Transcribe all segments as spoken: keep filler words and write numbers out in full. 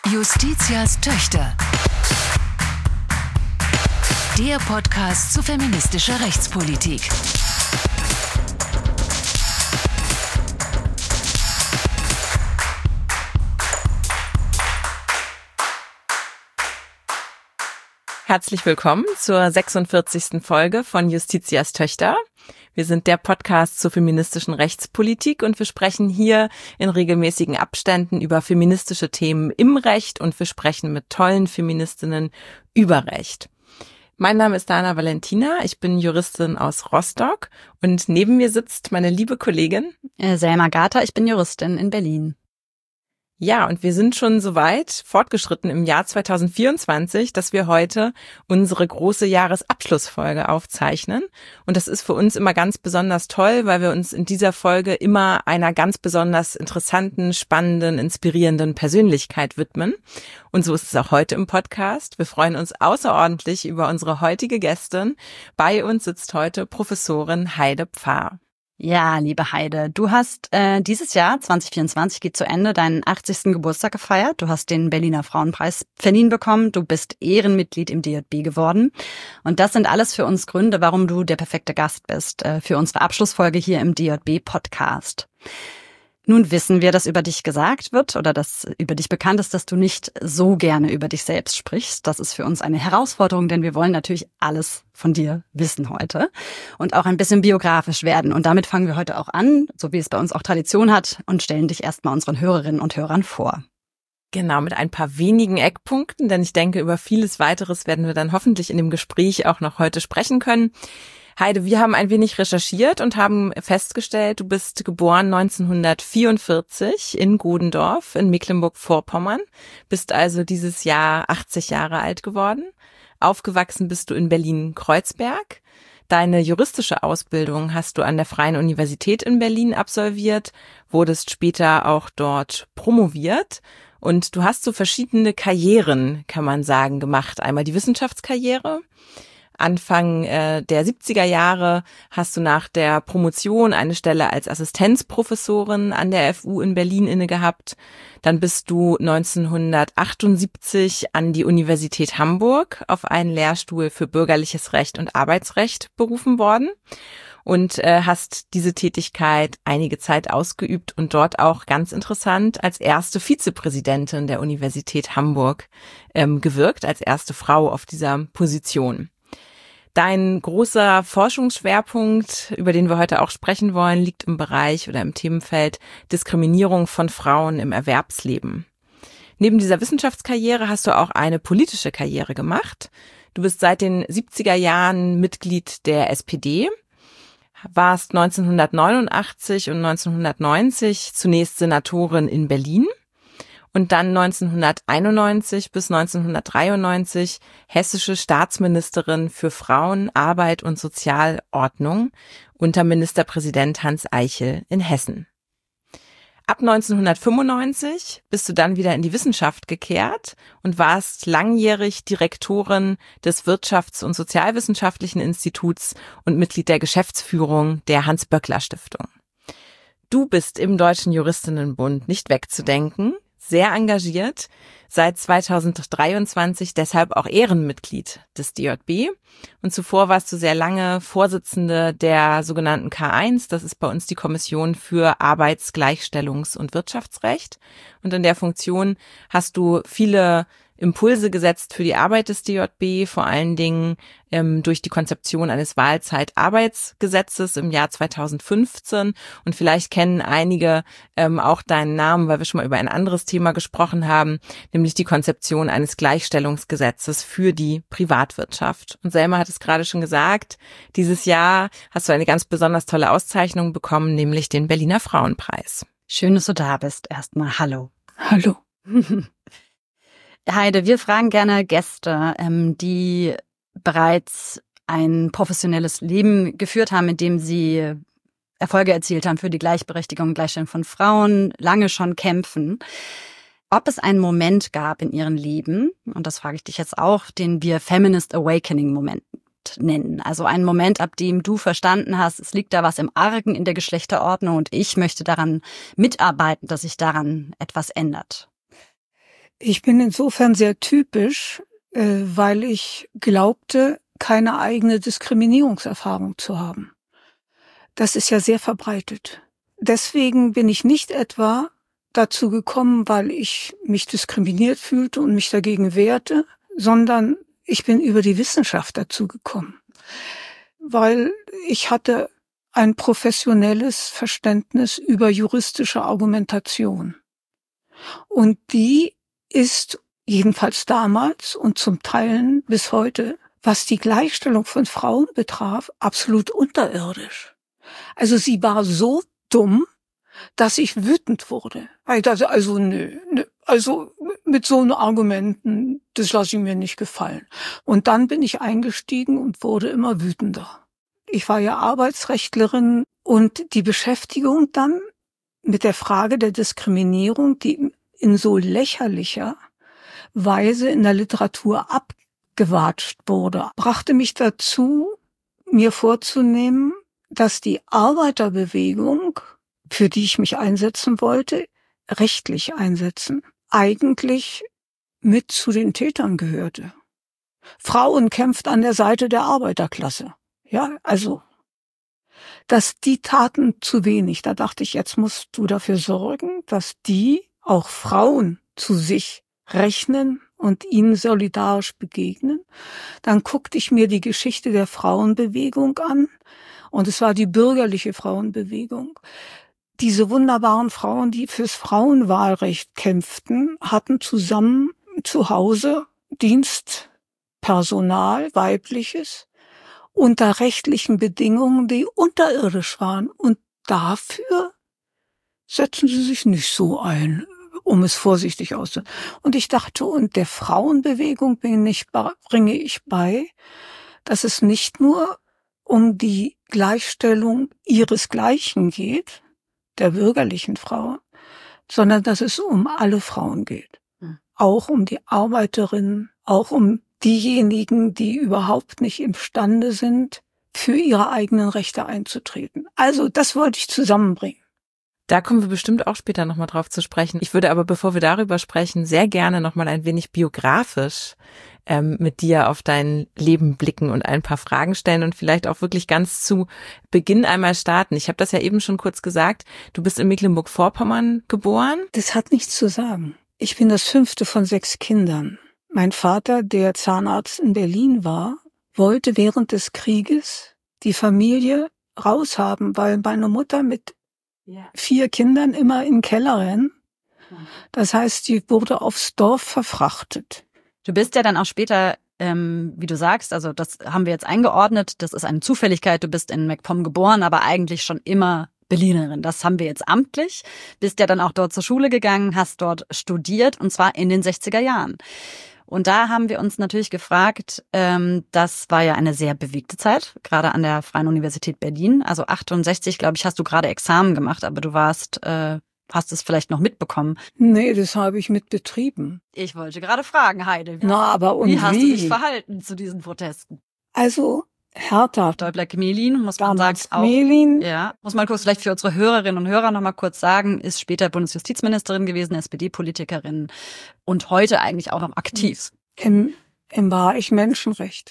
Justitias Töchter. Der Podcast zu feministischer Rechtspolitik. Herzlich willkommen zur sechsundvierzigsten Folge von Justitias Töchter. Wir sind der Podcast zur feministischen Rechtspolitik und wir sprechen hier in regelmäßigen Abständen über feministische Themen im Recht und wir sprechen mit tollen Feministinnen über Recht. Mein Name ist Dana Valentina, ich bin Juristin aus Rostock und neben mir sitzt meine liebe Kollegin äh, Selma Gater, ich bin Juristin in Berlin. Ja, und wir sind schon so weit fortgeschritten im Jahr zweitausendvierundzwanzig, dass wir heute unsere große Jahresabschlussfolge aufzeichnen. Und das ist für uns immer ganz besonders toll, weil wir uns in dieser Folge immer einer ganz besonders interessanten, spannenden, inspirierenden Persönlichkeit widmen. Und so ist es auch heute im Podcast. Wir freuen uns außerordentlich über unsere heutige Gästin. Bei uns sitzt heute Professorin Heide Pfarr. Ja, liebe Heide, du hast äh, dieses Jahr, zwanzig vierundzwanzig geht zu Ende, deinen achtzigsten Geburtstag gefeiert. Du hast den Berliner Frauenpreis verliehen bekommen. Du bist Ehrenmitglied im D J B geworden. Und das sind alles für uns Gründe, warum du der perfekte Gast bist äh, für unsere Abschlussfolge hier im D J B-Podcast. Nun wissen wir, dass über dich gesagt wird oder dass über dich bekannt ist, dass du nicht so gerne über dich selbst sprichst. Das ist für uns eine Herausforderung, denn wir wollen natürlich alles von dir wissen heute und auch ein bisschen biografisch werden. Und damit fangen wir heute auch an, so wie es bei uns auch Tradition hat, und stellen dich erstmal unseren Hörerinnen und Hörern vor. Genau, mit ein paar wenigen Eckpunkten, denn ich denke, über vieles weiteres werden wir dann hoffentlich in dem Gespräch auch noch heute sprechen können. Heide, wir haben ein wenig recherchiert und haben festgestellt, du bist geboren neunzehnhundertvierundvierzig in Godendorf in Mecklenburg-Vorpommern, bist also dieses Jahr achtzig Jahre alt geworden. Aufgewachsen bist du in Berlin-Kreuzberg. Deine juristische Ausbildung hast du an der Freien Universität in Berlin absolviert, wurdest später auch dort promoviert. Und du hast so verschiedene Karrieren, kann man sagen, gemacht. Einmal die Wissenschaftskarriere. Anfang äh, der siebziger Jahre hast du nach der Promotion eine Stelle als Assistenzprofessorin an der F U in Berlin inne gehabt. Dann bist du neunzehnhundertachtundsiebzig an die Universität Hamburg auf einen Lehrstuhl für bürgerliches Recht und Arbeitsrecht berufen worden und äh, hast diese Tätigkeit einige Zeit ausgeübt und dort auch ganz interessant als erste Vizepräsidentin der Universität Hamburg ähm, gewirkt, als erste Frau auf dieser Position. Dein großer Forschungsschwerpunkt, über den wir heute auch sprechen wollen, liegt im Bereich oder im Themenfeld Diskriminierung von Frauen im Erwerbsleben. Neben dieser Wissenschaftskarriere hast du auch eine politische Karriere gemacht. Du bist seit den siebziger Jahren Mitglied der S P D, warst neunzehnhundertneunundachtzig und neunzehnhundertneunzig zunächst Senatorin in Berlin. Und dann neunzehnhunderteinundneunzig bis neunzehnhundertdreiundneunzig hessische Staatsministerin für Frauen, Arbeit und Sozialordnung unter Ministerpräsident Hans Eichel in Hessen. Ab neunzehnhundertfünfundneunzig bist du dann wieder in die Wissenschaft gekehrt und warst langjährig Direktorin des Wirtschafts- und Sozialwissenschaftlichen Instituts und Mitglied der Geschäftsführung der Hans-Böckler-Stiftung. Du bist im Deutschen Juristinnenbund nicht wegzudenken, sehr engagiert, seit zweitausenddreiundzwanzig deshalb auch Ehrenmitglied des D J B. Und zuvor warst du sehr lange Vorsitzende der sogenannten K eins, das ist bei uns die Kommission für Arbeits-, Gleichstellungs- und Wirtschaftsrecht. Und in der Funktion hast du viele Impulse gesetzt für die Arbeit des D J B, vor allen Dingen ähm, durch die Konzeption eines Wahlzeitarbeitsgesetzes im Jahr zweitausendfünfzehn. Und vielleicht kennen einige ähm, auch deinen Namen, weil wir schon mal über ein anderes Thema gesprochen haben, nämlich die Konzeption eines Gleichstellungsgesetzes für die Privatwirtschaft. Und Selma hat es gerade schon gesagt, dieses Jahr hast du eine ganz besonders tolle Auszeichnung bekommen, nämlich den Berliner Frauenpreis. Schön, dass du da bist. Erstmal hallo. Hallo. Heide, wir fragen gerne Gäste, ähm, die bereits ein professionelles Leben geführt haben, in dem sie Erfolge erzielt haben für die Gleichberechtigung und Gleichstellung von Frauen, lange schon kämpfen. Ob es einen Moment gab in ihrem Leben, und das frage ich dich jetzt auch, den wir Feminist Awakening Moment nennen. Also einen Moment, ab dem du verstanden hast, es liegt da was im Argen in der Geschlechterordnung und ich möchte daran mitarbeiten, dass sich daran etwas ändert. Ich bin insofern sehr typisch, äh, weil ich glaubte, keine eigene Diskriminierungserfahrung zu haben. Das ist ja sehr verbreitet. Deswegen bin ich nicht etwa dazu gekommen, weil ich mich diskriminiert fühlte und mich dagegen wehrte, sondern ich bin über die Wissenschaft dazu gekommen, weil ich hatte ein professionelles Verständnis über juristische Argumentation. Und die ist jedenfalls damals und zum Teil bis heute, was die Gleichstellung von Frauen betraf, absolut unterirdisch. Also sie war so dumm, dass ich wütend wurde. Also, also nö, nö, also mit so einen Argumenten, das lasse ich mir nicht gefallen. Und dann bin ich eingestiegen und wurde immer wütender. Ich war ja Arbeitsrechtlerin und die Beschäftigung dann mit der Frage der Diskriminierung, die in so lächerlicher Weise in der Literatur abgewatscht wurde, brachte mich dazu, mir vorzunehmen, dass die Arbeiterbewegung, für die ich mich einsetzen wollte, rechtlich einsetzen, eigentlich mit zu den Tätern gehörte. Frauen kämpft an der Seite der Arbeiterklasse. Ja, also, dass die taten zu wenig. Da dachte ich, jetzt musst du dafür sorgen, dass die auch Frauen zu sich rechnen und ihnen solidarisch begegnen. Dann guckte ich mir die Geschichte der Frauenbewegung an. Und es war die bürgerliche Frauenbewegung. Diese wunderbaren Frauen, die fürs Frauenwahlrecht kämpften, hatten zusammen zu Hause Dienstpersonal, weibliches, unter rechtlichen Bedingungen, die unterirdisch waren. Und dafür setzen sie sich nicht so ein, um es vorsichtig auszudrücken. Und ich dachte, und der Frauenbewegung bringe ich bei, dass es nicht nur um die Gleichstellung ihresgleichen geht, der bürgerlichen Frau, sondern dass es um alle Frauen geht. Hm. Auch um die Arbeiterinnen, auch um diejenigen, die überhaupt nicht imstande sind, für ihre eigenen Rechte einzutreten. Also das wollte ich zusammenbringen. Da kommen wir bestimmt auch später nochmal drauf zu sprechen. Ich würde aber, bevor wir darüber sprechen, sehr gerne nochmal ein wenig biografisch ähm, mit dir auf dein Leben blicken und ein paar Fragen stellen und vielleicht auch wirklich ganz zu Beginn einmal starten. Ich habe das ja eben schon kurz gesagt. Du bist in Mecklenburg-Vorpommern geboren. Das hat nichts zu sagen. Ich bin das fünfte von sechs Kindern. Mein Vater, der Zahnarzt in Berlin war, wollte während des Krieges die Familie raushaben, weil meine Mutter mit vier Kindern immer in den Keller rennen. Das heißt, sie wurde aufs Dorf verfrachtet. Du bist ja dann auch später, ähm, wie du sagst, also das haben wir jetzt eingeordnet, das ist eine Zufälligkeit, du bist in MacPom geboren, aber eigentlich schon immer Berlinerin. Das haben wir jetzt amtlich. Bist ja dann auch dort zur Schule gegangen, hast dort studiert und zwar in den sechziger Jahren. Und da haben wir uns natürlich gefragt, ähm, das war ja eine sehr bewegte Zeit, gerade an der Freien Universität Berlin. Also achtundsechzig, glaube ich, hast du gerade Examen gemacht, aber du warst, äh, hast es vielleicht noch mitbekommen. Nee, das habe ich mit betrieben. Ich wollte gerade fragen, Heide. Na, aber und wie hast wie? du dich verhalten zu diesen Protesten? Also Hertha. Däubler-Gmelin, muss man sagen, auch. Gmelin. Ja, muss man kurz vielleicht für unsere Hörerinnen und Hörer noch mal kurz sagen, ist später Bundesjustizministerin gewesen, S P D-Politikerin und heute eigentlich auch noch aktiv. Im, im Bereich Menschenrecht.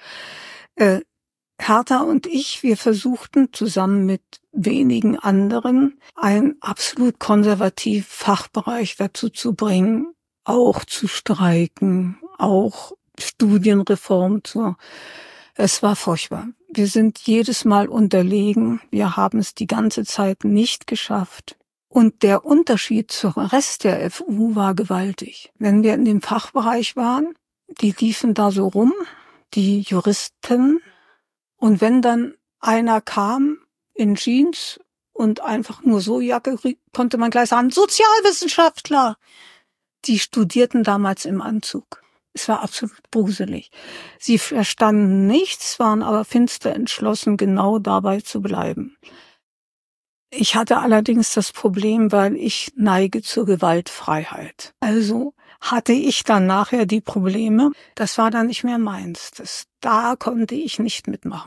Äh, Hertha und ich, wir versuchten zusammen mit wenigen anderen einen absolut konservativen Fachbereich dazu zu bringen, auch zu streiken, auch Studienreform zu. Es war furchtbar. Wir sind jedes Mal unterlegen. Wir haben es die ganze Zeit nicht geschafft. Und der Unterschied zum Rest der F U war gewaltig. Wenn wir in dem Fachbereich waren, die liefen da so rum, die Juristen. Und wenn dann einer kam in Jeans und einfach nur so Jacke, konnte man gleich sagen, Sozialwissenschaftler. Die studierten damals im Anzug. Es war absolut gruselig. Sie verstanden nichts, waren aber finster entschlossen, genau dabei zu bleiben. Ich hatte allerdings das Problem, weil ich neige zur Gewaltfreiheit. Also hatte ich dann nachher die Probleme, das war dann nicht mehr meins. Das, da konnte ich nicht mitmachen.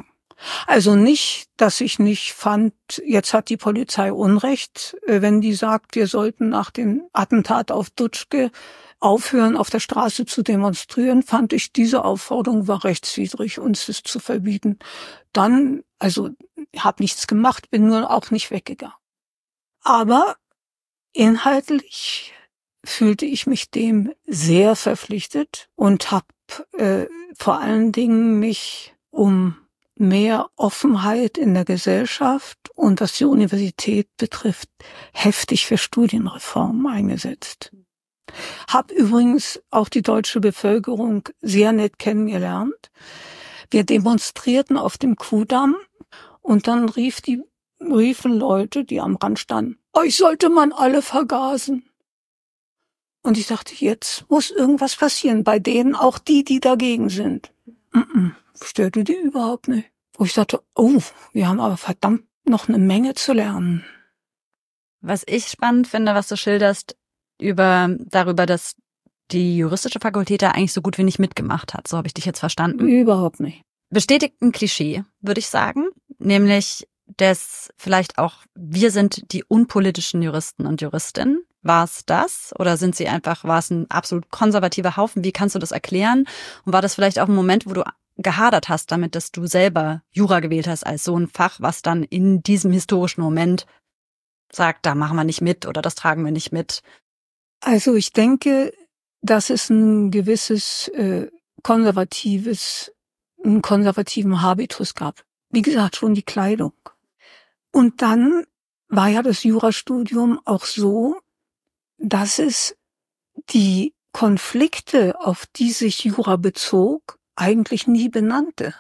Also nicht, dass ich nicht fand, jetzt hat die Polizei Unrecht, wenn die sagt, wir sollten nach dem Attentat auf Dutschke aufhören, auf der Straße zu demonstrieren, fand ich, diese Aufforderung war rechtswidrig, uns das zu verbieten. Dann, also, habe nichts gemacht, bin nur auch nicht weggegangen. Aber inhaltlich fühlte ich mich dem sehr verpflichtet und habe äh, vor allen Dingen mich um mehr Offenheit in der Gesellschaft und was die Universität betrifft, heftig für Studienreformen eingesetzt. Hab übrigens auch die deutsche Bevölkerung sehr nett kennengelernt. Wir demonstrierten auf dem Kuhdamm und dann rief die, riefen Leute, die am Rand standen, euch sollte man alle vergasen. Und ich dachte, jetzt muss irgendwas passieren, bei denen auch die, die dagegen sind. Mm-mm, störte die überhaupt nicht. Wo ich dachte, oh, wir haben aber verdammt noch eine Menge zu lernen. Was ich spannend finde, was du schilderst, über darüber, dass die juristische Fakultät da eigentlich so gut wie nicht mitgemacht hat. So habe ich dich jetzt verstanden. Überhaupt nicht. Bestätigt ein Klischee, würde ich sagen. Nämlich, dass vielleicht auch wir sind die unpolitischen Juristen und Juristinnen. War es das? Oder sind sie einfach, war es ein absolut konservativer Haufen? Wie kannst du das erklären? Und war das vielleicht auch ein Moment, wo du gehadert hast damit, dass du selber Jura gewählt hast als so ein Fach, was dann in diesem historischen Moment sagt, da machen wir nicht mit oder das tragen wir nicht mit? Also ich denke, dass es ein gewisses äh, konservatives, einen konservativen Habitus gab. Wie gesagt, schon die Kleidung. Und dann war ja das Jurastudium auch so, dass es die Konflikte, auf die sich Jura bezog, eigentlich nie benannte.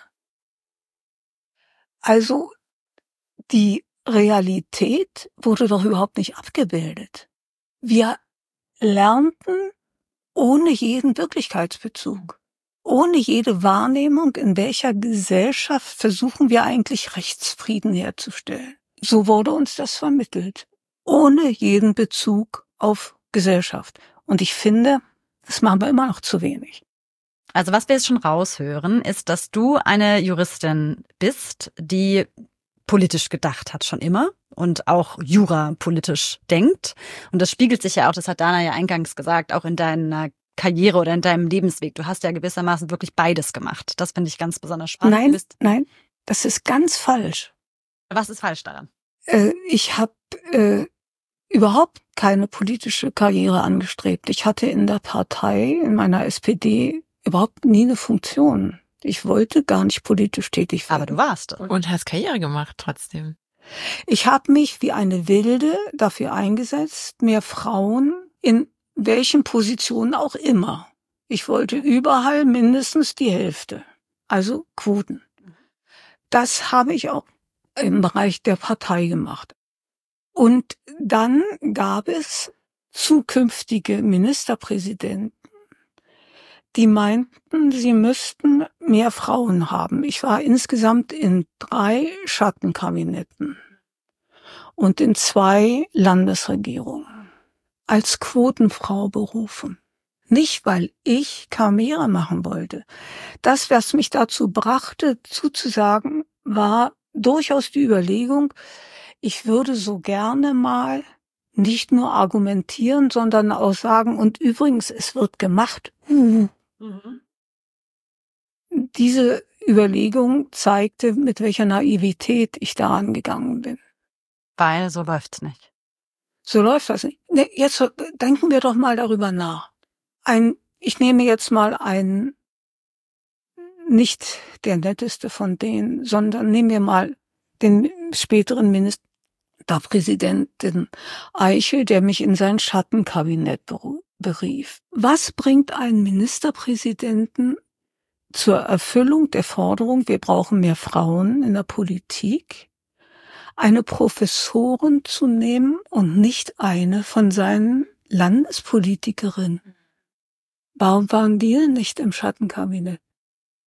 Also die Realität wurde doch überhaupt nicht abgebildet. Wir lernten ohne jeden Wirklichkeitsbezug, ohne jede Wahrnehmung, in welcher Gesellschaft versuchen wir eigentlich Rechtsfrieden herzustellen. So wurde uns das vermittelt, ohne jeden Bezug auf Gesellschaft. Und ich finde, das machen wir immer noch zu wenig. Also was wir jetzt schon raushören, ist, dass du eine Juristin bist, die politisch gedacht hat schon immer und auch Jura politisch denkt. Und das spiegelt sich ja auch, das hat Dana ja eingangs gesagt, auch in deiner Karriere oder in deinem Lebensweg. Du hast ja gewissermaßen wirklich beides gemacht. Das finde ich ganz besonders spannend. Nein, nein, das ist ganz falsch. Was ist falsch daran? Äh, ich habe äh, überhaupt keine politische Karriere angestrebt. Ich hatte in der Partei, in meiner S P D, überhaupt nie eine Funktion. Ich wollte gar nicht politisch tätig werden. Aber du warst. Und hast Karriere gemacht trotzdem. Ich habe mich wie eine Wilde dafür eingesetzt, mehr Frauen in welchen Positionen auch immer. Ich wollte überall mindestens die Hälfte. Also Quoten. Das habe ich auch im Bereich der Partei gemacht. Und dann gab es zukünftige Ministerpräsidenten, die meinten, sie müssten mehr Frauen haben. Ich war insgesamt in drei Schattenkabinetten und in zwei Landesregierungen als Quotenfrau berufen. Nicht, weil ich Karriere machen wollte. Das, was mich dazu brachte, zuzusagen, war durchaus die Überlegung, ich würde so gerne mal nicht nur argumentieren, sondern auch sagen, und übrigens, es wird gemacht. Uh. Mhm. Diese Überlegung zeigte, mit welcher Naivität ich da angegangen bin. Weil so läuft's nicht. So läuft das nicht. Ne, jetzt denken wir doch mal darüber nach. Ein, ich nehme jetzt mal einen, nicht der netteste von denen, sondern nehmen wir mal den späteren Ministerpräsidenten Eichel, der mich in sein Schattenkabinett berief. Was bringt einen Ministerpräsidenten zur Erfüllung der Forderung, wir brauchen mehr Frauen in der Politik, eine Professorin zu nehmen und nicht eine von seinen Landespolitikerinnen? Warum waren die denn nicht im Schattenkabinett?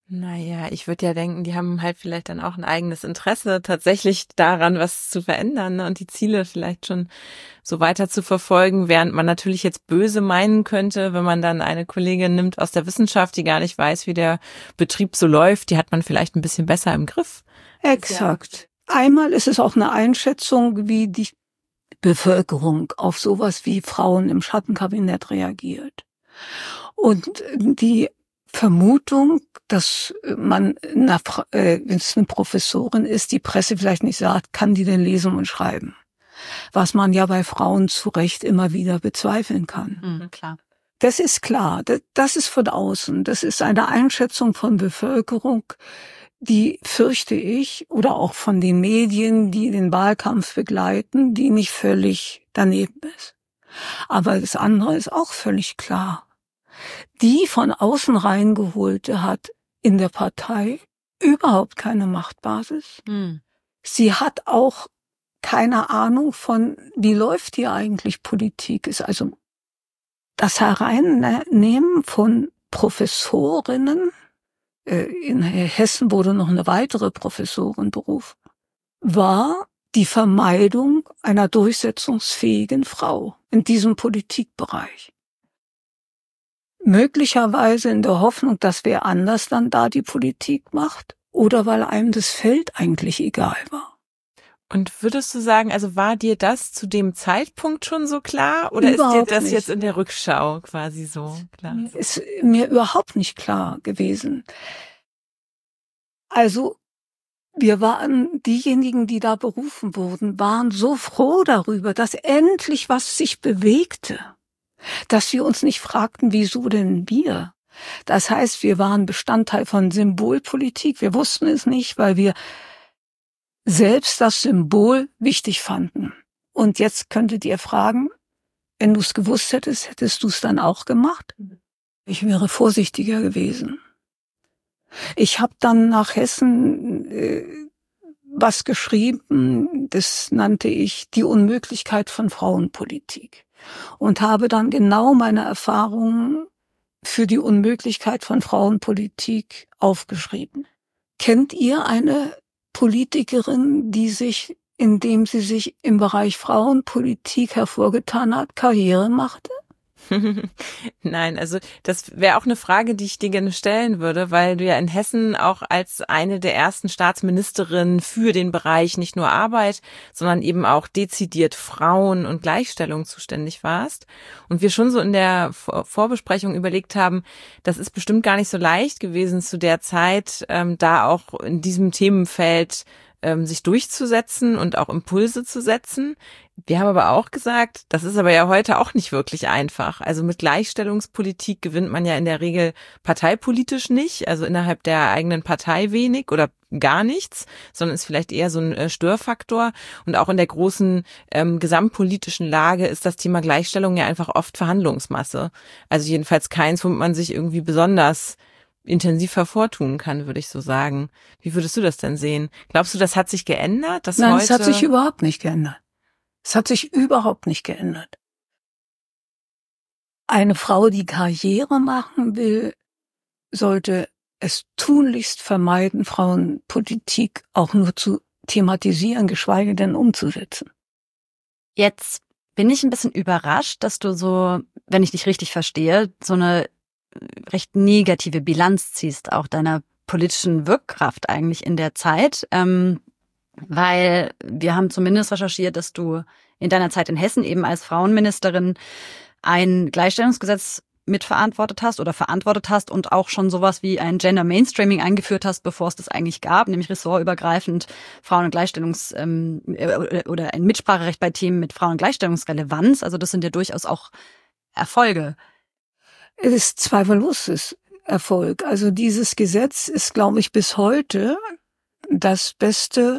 Naja, ich würde ja denken, die haben halt vielleicht dann auch ein eigenes Interesse tatsächlich daran, was zu verändern, ne? Und die Ziele vielleicht schon so weiter zu verfolgen, während man natürlich jetzt böse meinen könnte, wenn man dann eine Kollegin nimmt aus der Wissenschaft, die gar nicht weiß, wie der Betrieb so läuft, die hat man vielleicht ein bisschen besser im Griff. Exakt. Einmal ist es auch eine Einschätzung, wie die Bevölkerung auf sowas wie Frauen im Schattenkabinett reagiert. Und die Vermutung, dass man, na, äh, wenn es eine Professorin ist, die Presse vielleicht nicht sagt, kann die denn lesen und schreiben? Was man ja bei Frauen zu Recht immer wieder bezweifeln kann. Mhm, klar. Das ist klar. Das, das ist von außen. Das ist eine Einschätzung von Bevölkerung, die, fürchte ich, oder auch von den Medien, die den Wahlkampf begleiten, die nicht völlig daneben ist. Aber das andere ist auch völlig klar. Die von außen reingeholte hat in der Partei überhaupt keine Machtbasis. Hm. Sie hat auch keine Ahnung von, wie läuft hier eigentlich Politik. Ist also das Hereinnehmen von Professorinnen, in Hessen wurde noch eine weitere Professorin berufen, war die Vermeidung einer durchsetzungsfähigen Frau in diesem Politikbereich. Möglicherweise in der Hoffnung, dass wer anders dann da die Politik macht oder weil einem das Feld eigentlich egal war. Und würdest du sagen, also war dir das zu dem Zeitpunkt schon so klar oder Überhaupt ist dir das nicht. Jetzt in der Rückschau quasi so klar? Ist mir überhaupt nicht klar gewesen. Also wir waren, diejenigen, die da berufen wurden, waren so froh darüber, dass endlich was sich bewegte. Dass wir uns nicht fragten, wieso denn wir? Das heißt, wir waren Bestandteil von Symbolpolitik. Wir wussten es nicht, weil wir selbst das Symbol wichtig fanden. Und jetzt könntet ihr fragen, wenn du es gewusst hättest, hättest du es dann auch gemacht? Ich wäre vorsichtiger gewesen. Ich habe dann nach Hessen äh, was geschrieben, das nannte ich die Unmöglichkeit von Frauenpolitik. Und habe dann genau meine Erfahrungen für die Unmöglichkeit von Frauenpolitik aufgeschrieben. Kennt ihr eine Politikerin, die sich, indem sie sich im Bereich Frauenpolitik hervorgetan hat, Karriere machte? Nein, also das wäre auch eine Frage, die ich dir gerne stellen würde, weil du ja in Hessen auch als eine der ersten Staatsministerinnen für den Bereich nicht nur Arbeit, sondern eben auch dezidiert Frauen und Gleichstellung zuständig warst. Und wir schon so in der Vorbesprechung überlegt haben, das ist bestimmt gar nicht so leicht gewesen zu der Zeit, ähm, da auch in diesem Themenfeld ähm, sich durchzusetzen und auch Impulse zu setzen. Wir haben aber auch gesagt, das ist aber ja heute auch nicht wirklich einfach. Also mit Gleichstellungspolitik gewinnt man ja in der Regel parteipolitisch nicht, also innerhalb der eigenen Partei wenig oder gar nichts, sondern ist vielleicht eher so ein äh, Störfaktor. Und auch in der großen ähm, gesamtpolitischen Lage ist das Thema Gleichstellung ja einfach oft Verhandlungsmasse. Also jedenfalls keins, womit man sich irgendwie besonders intensiv hervortun kann, würde ich so sagen. Wie würdest du das denn sehen? Glaubst du, das hat sich geändert? Dass Nein, heute es hat sich überhaupt nicht geändert. Es hat sich überhaupt nicht geändert. Eine Frau, die Karriere machen will, sollte es tunlichst vermeiden, Frauenpolitik auch nur zu thematisieren, geschweige denn umzusetzen. Jetzt bin ich ein bisschen überrascht, dass du so, wenn ich dich richtig verstehe, so eine recht negative Bilanz ziehst, auch deiner politischen Wirkkraft eigentlich in der Zeit. Ähm, weil wir haben zumindest recherchiert, dass du in deiner Zeit in Hessen eben als Frauenministerin ein Gleichstellungsgesetz mitverantwortet hast oder verantwortet hast und auch schon sowas wie ein Gender Mainstreaming eingeführt hast, bevor es das eigentlich gab, nämlich ressortübergreifend Frauen- und Gleichstellungs- ähm, oder ein Mitspracherecht bei Themen mit Frauen- und Gleichstellungsrelevanz. Also das sind ja durchaus auch Erfolge. Es ist zweifellos Erfolg. Also dieses Gesetz ist, glaube ich, bis heute das beste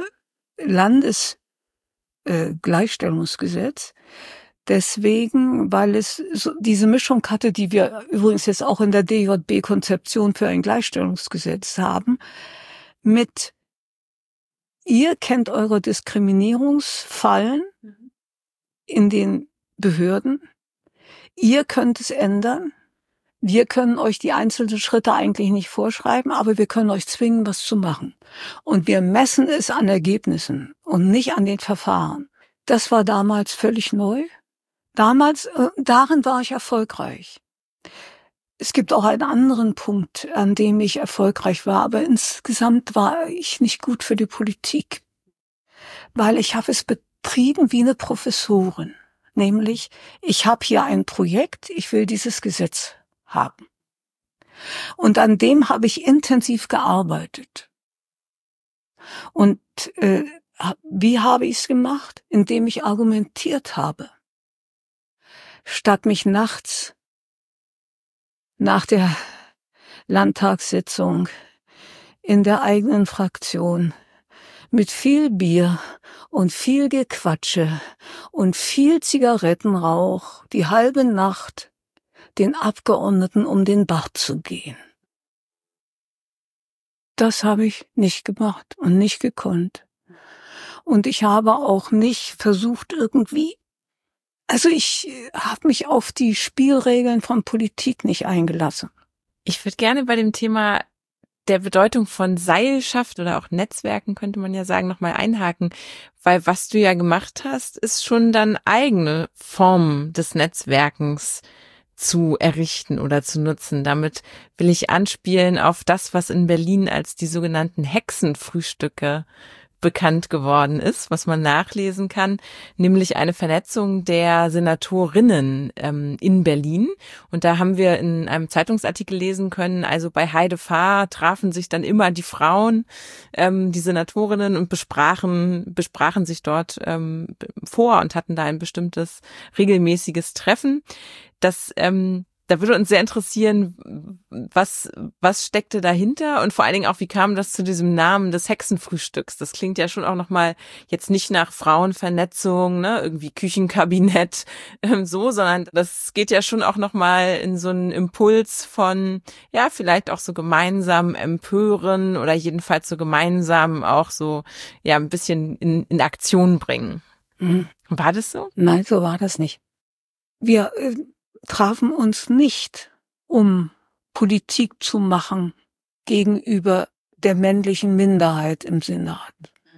Landesgleichstellungsgesetz. Äh, Deswegen, weil es so diese Mischung hatte, die wir übrigens jetzt auch in der D J B-Konzeption für ein Gleichstellungsgesetz haben, mit ihr kennt eure Diskriminierungsfallen in den Behörden, ihr könnt es ändern, wir können euch die einzelnen Schritte eigentlich nicht vorschreiben, aber wir können euch zwingen, was zu machen. Und wir messen es an Ergebnissen und nicht an den Verfahren. Das war damals völlig neu. Damals, äh, darin war ich erfolgreich. Es gibt auch einen anderen Punkt, an dem ich erfolgreich war, aber insgesamt war ich nicht gut für die Politik, weil ich habe es betrieben wie eine Professorin. Nämlich, ich habe hier ein Projekt, ich will dieses Gesetz haben. Und an dem habe ich intensiv gearbeitet. Und äh, wie habe ich es gemacht? Indem ich argumentiert habe. Statt mich nachts nach der Landtagssitzung in der eigenen Fraktion mit viel Bier und viel Gequatsche und viel Zigarettenrauch die halbe Nacht den Abgeordneten um den Bart zu gehen. Das habe ich nicht gemacht und nicht gekonnt. Und ich habe auch nicht versucht irgendwie, also ich habe mich auf die Spielregeln von Politik nicht eingelassen. Ich würde gerne bei dem Thema der Bedeutung von Seilschaft oder auch Netzwerken, könnte man ja sagen, nochmal einhaken, weil was du ja gemacht hast, ist schon dann eigene Formen des Netzwerkens zu errichten oder zu nutzen. Damit will ich anspielen auf das, was in Berlin als die sogenannten Hexenfrühstücke bekannt geworden ist, was man nachlesen kann, nämlich eine Vernetzung der Senatorinnen ähm, in Berlin. Und da haben wir in einem Zeitungsartikel lesen können, also bei Heide Fahr trafen sich dann immer die Frauen, ähm, die Senatorinnen, und besprachen besprachen sich dort ähm, vor und hatten da ein bestimmtes regelmäßiges Treffen. Das ähm, Da würde uns sehr interessieren, was was steckte dahinter und vor allen Dingen auch, wie kam das zu diesem Namen des Hexenfrühstücks? Das klingt ja schon auch nochmal jetzt nicht nach Frauenvernetzung, ne, irgendwie Küchenkabinett, ähm, so, sondern das geht ja schon auch nochmal in so einen Impuls von, ja, vielleicht auch so gemeinsam empören oder jedenfalls so gemeinsam auch so, ja, ein bisschen in, in Aktion bringen. Mhm. War das so? Nein, so war das nicht. Wir äh, trafen uns nicht, um Politik zu machen gegenüber der männlichen Minderheit im Senat.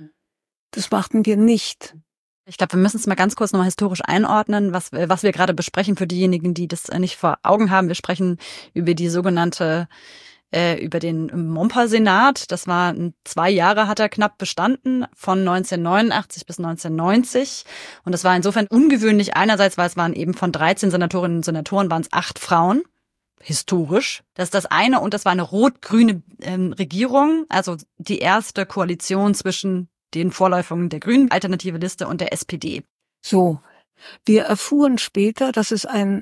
Das machten wir nicht. Ich glaube, wir müssen es mal ganz kurz nochmal historisch einordnen, was, was wir gerade besprechen für diejenigen, die das nicht vor Augen haben. Wir sprechen über die sogenannte, äh, über den Momper-Senat. Das war zwei Jahre, hat er knapp bestanden, von neunzehnhundertneunundachtzig bis neunzehnhundertneunzig. Und das war insofern ungewöhnlich einerseits, weil es waren eben von dreizehn Senatorinnen und Senatoren waren es acht Frauen. Historisch. Das ist das eine. Und das war eine rot-grüne ähm, Regierung, also die erste Koalition zwischen den Vorläufern der Grünen, Alternative Liste und der S P D. So, wir erfuhren später, dass es ein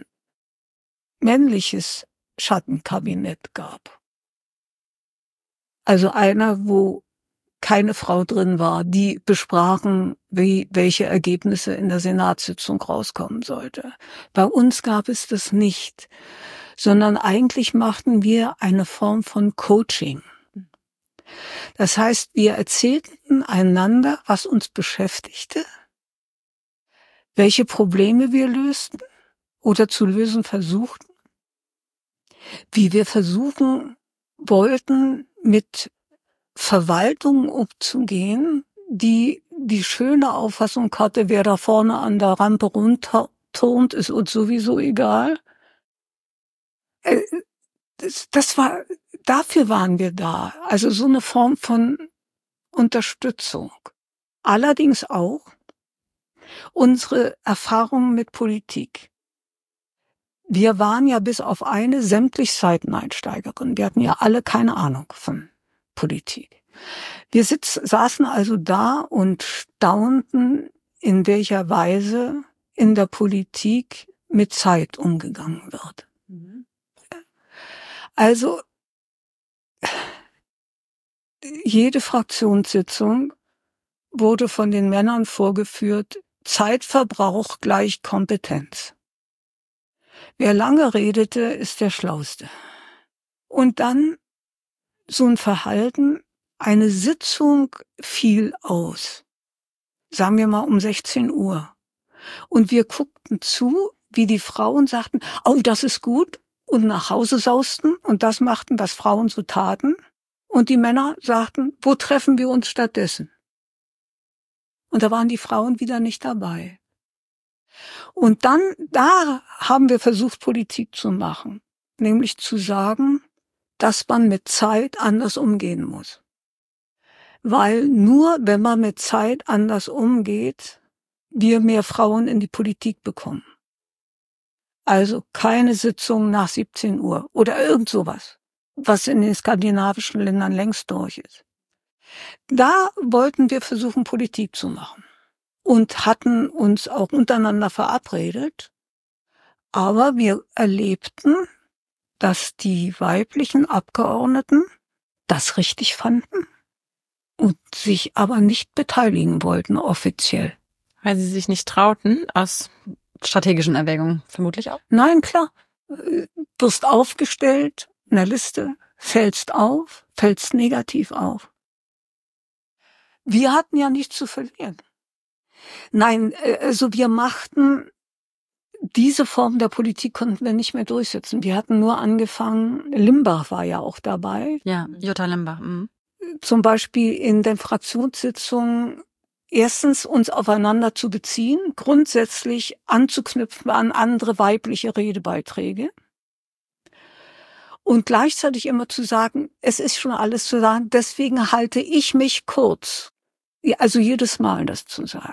männliches Schattenkabinett gab. Also einer, wo keine Frau drin war, die besprachen, wie welche Ergebnisse in der Senatssitzung rauskommen sollte. Bei uns gab es das nicht, sondern eigentlich machten wir eine Form von Coaching. Das heißt, wir erzählten einander, was uns beschäftigte, welche Probleme wir lösten oder zu lösen versuchten, wie wir versuchen wollten, mit Verwaltung umzugehen, die die schöne Auffassung hatte, wer da vorne an der Rampe runterturnt, ist uns sowieso egal. Das, das war, dafür waren wir da. Also so eine Form von Unterstützung. Allerdings auch unsere Erfahrungen mit Politik. Wir waren ja bis auf eine sämtlich Seiteneinsteigerin. Wir hatten ja alle keine Ahnung von Politik. Wir sitz, saßen also da und staunten, in welcher Weise in der Politik mit Zeit umgegangen wird. Mhm. Also jede Fraktionssitzung wurde von den Männern vorgeführt, Zeitverbrauch gleich Kompetenz. Wer lange redete, ist der Schlauste. Und dann so ein Verhalten, eine Sitzung fiel aus. Sagen wir mal um sechzehn Uhr. Und wir guckten zu, wie die Frauen sagten, oh, das ist gut, und nach Hause sausten und das machten, was Frauen so taten. Und die Männer sagten, wo treffen wir uns stattdessen? Und da waren die Frauen wieder nicht dabei. Und dann, da haben wir versucht, Politik zu machen. Nämlich zu sagen, dass man mit Zeit anders umgehen muss. Weil nur, wenn man mit Zeit anders umgeht, wir mehr Frauen in die Politik bekommen. Also keine Sitzung nach siebzehn Uhr oder irgend sowas, was in den skandinavischen Ländern längst durch ist. Da wollten wir versuchen, Politik zu machen und hatten uns auch untereinander verabredet. Aber wir erlebten, dass die weiblichen Abgeordneten das richtig fanden und sich aber nicht beteiligen wollten offiziell. Weil sie sich nicht trauten, aus strategischen Erwägungen vermutlich auch? Nein, klar. Wirst aufgestellt in der Liste, fällst auf, fällst negativ auf. Wir hatten ja nichts zu verlieren. Nein, also wir machten, diese Form der Politik konnten wir nicht mehr durchsetzen. Wir hatten nur angefangen, Limbach war ja auch dabei. Ja, Jutta Limbach. Mhm. Zum Beispiel in den Fraktionssitzungen erstens uns aufeinander zu beziehen, grundsätzlich anzuknüpfen an andere weibliche Redebeiträge und gleichzeitig immer zu sagen, es ist schon alles zu sagen, deswegen halte ich mich kurz. Also jedes Mal das zu sagen.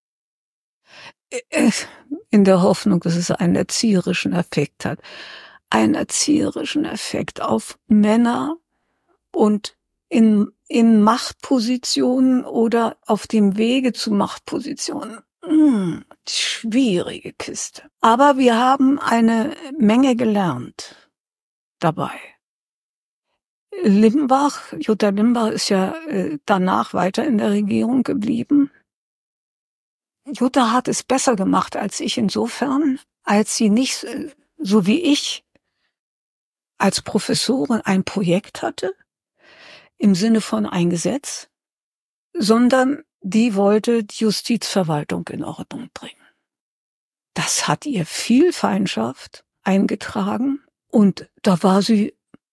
In der Hoffnung, dass es einen erzieherischen Effekt hat. Einen erzieherischen Effekt auf Männer und in in Machtpositionen oder auf dem Wege zu Machtpositionen. Hm, schwierige Kiste. Aber wir haben eine Menge gelernt dabei. Limbach, Jutta Limbach ist ja äh, danach weiter in der Regierung geblieben. Jutta hat es besser gemacht als ich insofern, als sie nicht, äh, so wie ich, als Professorin ein Projekt hatte, im Sinne von ein Gesetz, sondern die wollte die Justizverwaltung in Ordnung bringen. Das hat ihr viel Feindschaft eingetragen und da war sie,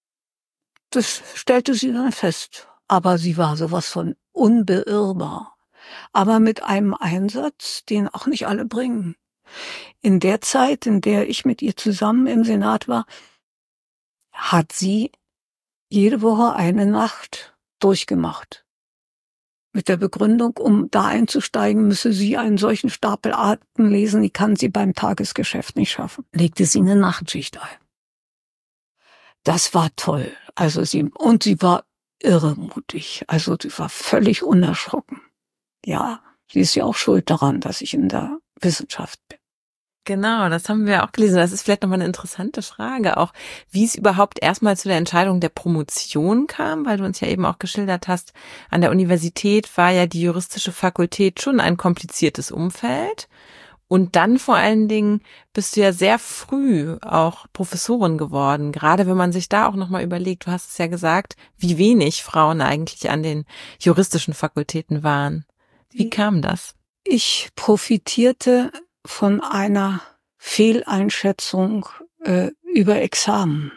das stellte sie dann fest, aber sie war sowas von unbeirrbar, aber mit einem Einsatz, den auch nicht alle bringen. In der Zeit, in der ich mit ihr zusammen im Senat war, hat sie jede Woche eine Nacht durchgemacht. Mit der Begründung, um da einzusteigen, müsse sie einen solchen Stapel Akten lesen, die kann sie beim Tagesgeschäft nicht schaffen. Legte sie eine Nachtschicht ein. Das war toll. Also sie, und sie war irremutig. Also sie war völlig unerschrocken. Ja, sie ist ja auch schuld daran, dass ich in der Wissenschaft bin. Genau, das haben wir auch gelesen. Das ist vielleicht nochmal eine interessante Frage, auch wie es überhaupt erstmal zu der Entscheidung der Promotion kam, weil du uns ja eben auch geschildert hast, an der Universität war ja die juristische Fakultät schon ein kompliziertes Umfeld. Und dann vor allen Dingen bist du ja sehr früh auch Professorin geworden, gerade wenn man sich da auch nochmal überlegt, du hast es ja gesagt, wie wenig Frauen eigentlich an den juristischen Fakultäten waren. Wie kam das? Ich profitierte von einer Fehleinschätzung äh, über Examen.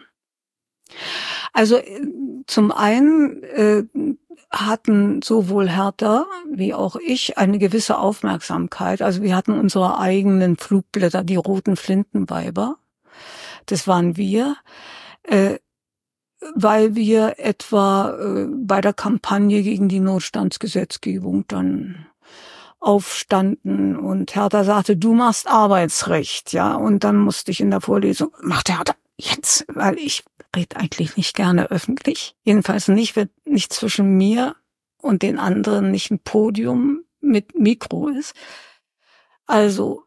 Also äh, zum einen äh, hatten sowohl Hertha wie auch ich eine gewisse Aufmerksamkeit. Also wir hatten unsere eigenen Flugblätter, die roten Flintenweiber. Das waren wir, äh, weil wir etwa äh, bei der Kampagne gegen die Notstandsgesetzgebung dann aufstanden und Hertha sagte, du machst Arbeitsrecht, ja, und dann musste ich in der Vorlesung, macht Hertha jetzt, weil ich rede eigentlich nicht gerne öffentlich, jedenfalls nicht, wenn nicht zwischen mir und den anderen nicht ein Podium mit Mikro ist. Also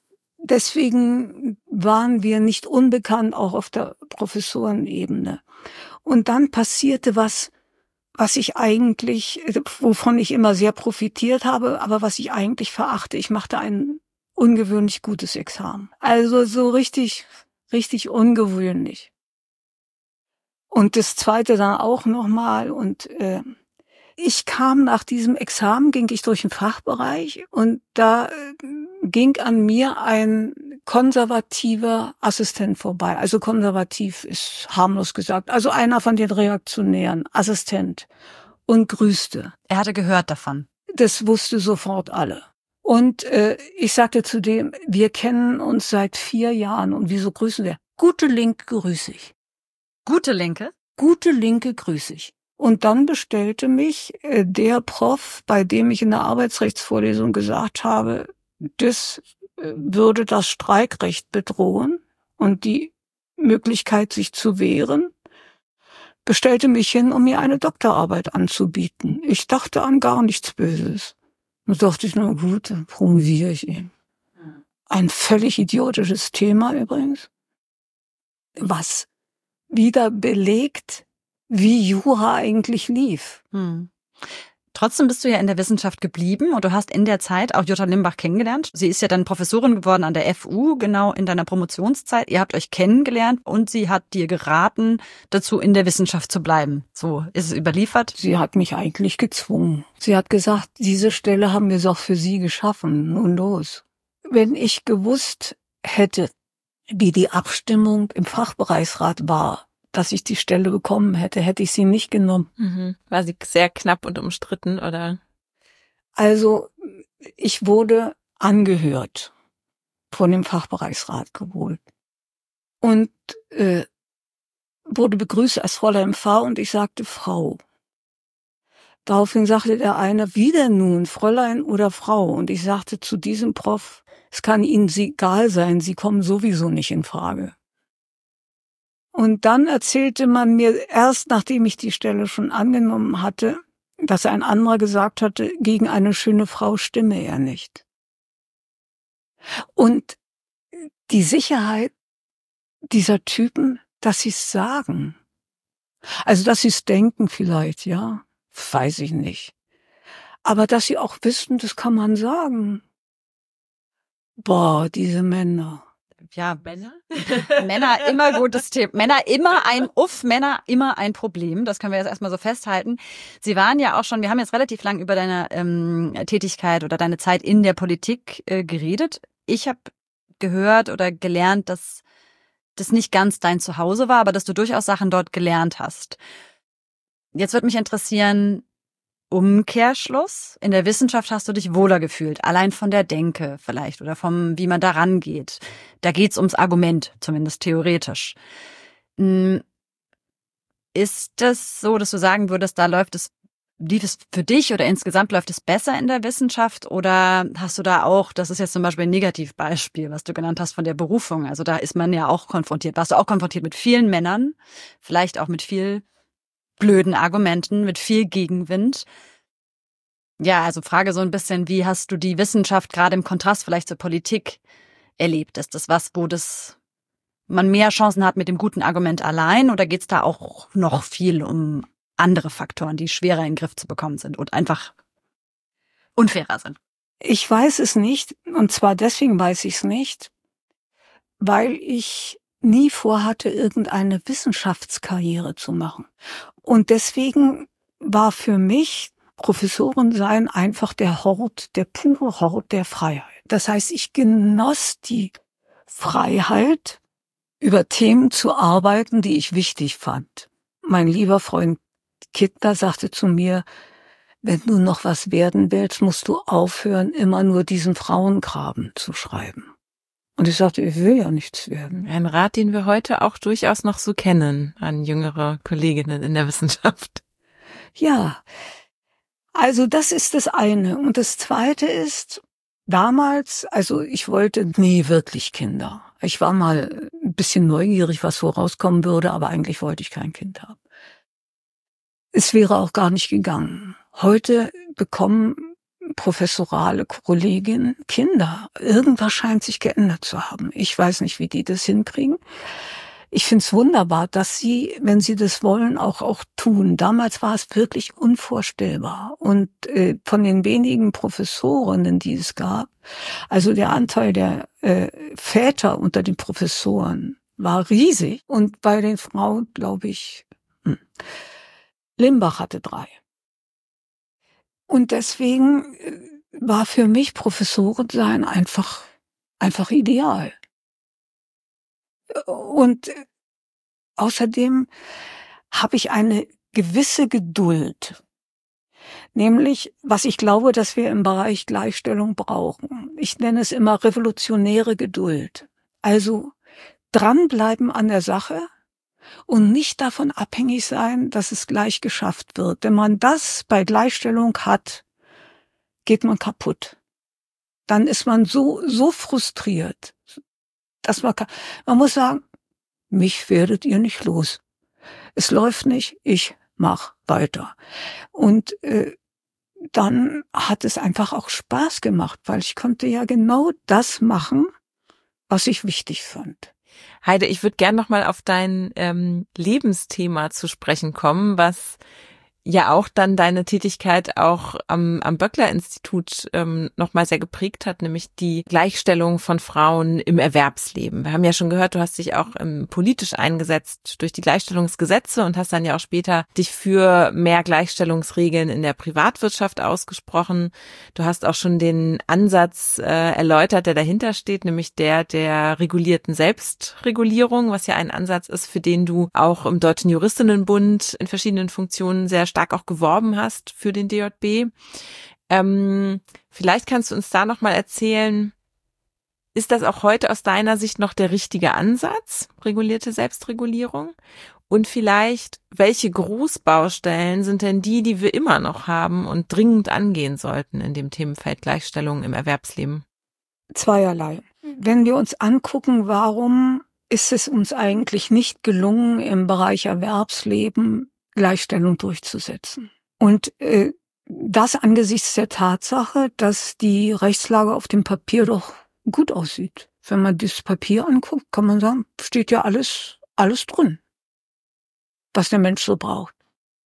deswegen waren wir nicht unbekannt, auch auf der Professorenebene. Und dann passierte was, was ich eigentlich, wovon ich immer sehr profitiert habe, aber was ich eigentlich verachte. Ich machte ein ungewöhnlich gutes Examen. Also so richtig, richtig ungewöhnlich. Und das Zweite dann auch nochmal. Und äh, Ich kam nach diesem Examen, ging ich durch den Fachbereich und da ging an mir ein konservativer Assistent vorbei. Also konservativ ist harmlos gesagt. Also einer von den Reaktionären, Assistent, und grüßte. Er hatte gehört davon. Das wusste sofort alle. Und äh, ich sagte zu dem, wir kennen uns seit vier Jahren und wieso grüßen wir? Gute Linke grüße ich. Gute Linke? Gute Linke grüße ich. Und dann bestellte mich äh, der Prof, bei dem ich in der Arbeitsrechtsvorlesung gesagt habe, das äh, würde das Streikrecht bedrohen und die Möglichkeit, sich zu wehren, bestellte mich hin, um mir eine Doktorarbeit anzubieten. Ich dachte an gar nichts Böses. Und dachte ich, na gut, dann promoviere ich ihn. Ein völlig idiotisches Thema übrigens, was wieder belegt, wie Jura eigentlich lief. Hm. Trotzdem bist du ja in der Wissenschaft geblieben und du hast in der Zeit auch Jutta Limbach kennengelernt. Sie ist ja dann Professorin geworden an der F U, genau in deiner Promotionszeit. Ihr habt euch kennengelernt und sie hat dir geraten, dazu in der Wissenschaft zu bleiben. So ist es überliefert. Sie hat mich eigentlich gezwungen. Sie hat gesagt, diese Stelle haben wir doch für Sie geschaffen. Nun los. Wenn ich gewusst hätte, wie die Abstimmung im Fachbereichsrat war, dass ich die Stelle bekommen hätte, hätte ich sie nicht genommen. Mhm. War sie sehr knapp und umstritten, oder? Also, ich wurde angehört, von dem Fachbereichsrat geholt und äh, wurde begrüßt als Fräulein V. und ich sagte Frau. Daraufhin sagte der eine, wie denn nun, Fräulein oder Frau? Und ich sagte zu diesem Prof, es kann Ihnen egal sein, Sie kommen sowieso nicht in Frage. Und dann erzählte man mir erst, nachdem ich die Stelle schon angenommen hatte, dass ein anderer gesagt hatte, gegen eine schöne Frau stimme er nicht. Und die Sicherheit dieser Typen, dass sie es sagen. Also, dass sie es denken vielleicht, ja, weiß ich nicht. Aber dass sie auch wissen, das kann man sagen. Boah, diese Männer. Ja, Männer? Männer immer gutes Thema. Männer immer ein Uff, Männer immer ein Problem. Das können wir jetzt erstmal so festhalten. Sie waren ja auch schon, wir haben jetzt relativ lang über deine ähm, Tätigkeit oder deine Zeit in der Politik äh, geredet. Ich habe gehört oder gelernt, dass das nicht ganz dein Zuhause war, aber dass du durchaus Sachen dort gelernt hast. Jetzt würde mich interessieren, Umkehrschluss. In der Wissenschaft hast du dich wohler gefühlt, allein von der Denke vielleicht oder vom, wie man da rangeht. Da geht's ums Argument, zumindest theoretisch. Ist es so, dass du sagen würdest, da läuft es, lief es für dich oder insgesamt läuft es besser in der Wissenschaft oder hast du da auch, das ist jetzt zum Beispiel ein Negativbeispiel, was du genannt hast von der Berufung, also da ist man ja auch konfrontiert, warst du auch konfrontiert mit vielen Männern, vielleicht auch mit viel blöden Argumenten, mit viel Gegenwind. Ja, also Frage so ein bisschen, wie hast du die Wissenschaft gerade im Kontrast vielleicht zur Politik erlebt? Ist das was, wo das man mehr Chancen hat mit dem guten Argument allein oder geht's da auch noch viel um andere Faktoren, die schwerer in den Griff zu bekommen sind und einfach unfairer sind? Ich weiß es nicht und zwar deswegen weiß ich es nicht, weil ich nie vorhatte, irgendeine Wissenschaftskarriere zu machen. Und deswegen war für mich Professorin sein einfach der Hort, der pure Hort der Freiheit. Das heißt, ich genoss die Freiheit, über Themen zu arbeiten, die ich wichtig fand. Mein lieber Freund Kittner sagte zu mir, wenn du noch was werden willst, musst du aufhören, immer nur diesen Frauengraben zu schreiben. Und ich sagte, ich will ja nichts werden. Ein Rat, den wir heute auch durchaus noch so kennen an jüngere Kolleginnen in der Wissenschaft. Ja, also das ist das eine. Und das zweite ist, damals, also ich wollte nie wirklich Kinder. Ich war mal ein bisschen neugierig, was so rauskommen würde, aber eigentlich wollte ich kein Kind haben. Es wäre auch gar nicht gegangen. Heute bekommen professorale Kolleginnen Kinder. Irgendwas scheint sich geändert zu haben. Ich weiß nicht, wie die das hinkriegen. Ich finde es wunderbar, dass sie, wenn sie das wollen, auch auch tun. Damals war es wirklich unvorstellbar. Und äh, von den wenigen Professorinnen, die es gab, also der Anteil der äh, Väter unter den Professoren war riesig. Und bei den Frauen, glaube ich, hm. Limbach hatte drei. Und deswegen war für mich Professorin sein einfach, einfach ideal. Und außerdem habe ich eine gewisse Geduld. Nämlich, was ich glaube, dass wir im Bereich Gleichstellung brauchen. Ich nenne es immer revolutionäre Geduld. Also dranbleiben an der Sache und nicht davon abhängig sein, dass es gleich geschafft wird. Wenn man das bei Gleichstellung hat, geht man kaputt. Dann ist man so, so frustriert, dass man, man muss sagen, mich werdet ihr nicht los. Es läuft nicht, ich mach weiter. Und äh, dann hat es einfach auch Spaß gemacht, weil ich konnte ja genau das machen, was ich wichtig fand. Heide, ich würde gern noch mal auf dein ähm, Lebensthema zu sprechen kommen, was ja auch dann deine Tätigkeit auch am, am Böckler-Institut ähm, nochmal sehr geprägt hat, nämlich die Gleichstellung von Frauen im Erwerbsleben. Wir haben ja schon gehört, du hast dich auch ähm, politisch eingesetzt durch die Gleichstellungsgesetze und hast dann ja auch später dich für mehr Gleichstellungsregeln in der Privatwirtschaft ausgesprochen. Du hast auch schon den Ansatz äh, erläutert, der dahinter steht, nämlich der der regulierten Selbstregulierung, was ja ein Ansatz ist, für den du auch im Deutschen Juristinnenbund in verschiedenen Funktionen sehr stark auch geworben hast für den D J B. Ähm, vielleicht kannst du uns da noch mal erzählen, ist das auch heute aus deiner Sicht noch der richtige Ansatz, regulierte Selbstregulierung? Und vielleicht, welche Großbaustellen sind denn die, die wir immer noch haben und dringend angehen sollten in dem Themenfeld Gleichstellung im Erwerbsleben? Zweierlei. Wenn wir uns angucken, warum ist es uns eigentlich nicht gelungen, im Bereich Erwerbsleben Gleichstellung durchzusetzen. Und äh, das angesichts der Tatsache, dass die Rechtslage auf dem Papier doch gut aussieht. Wenn man das Papier anguckt, kann man sagen, steht ja alles, alles drin, was der Mensch so braucht.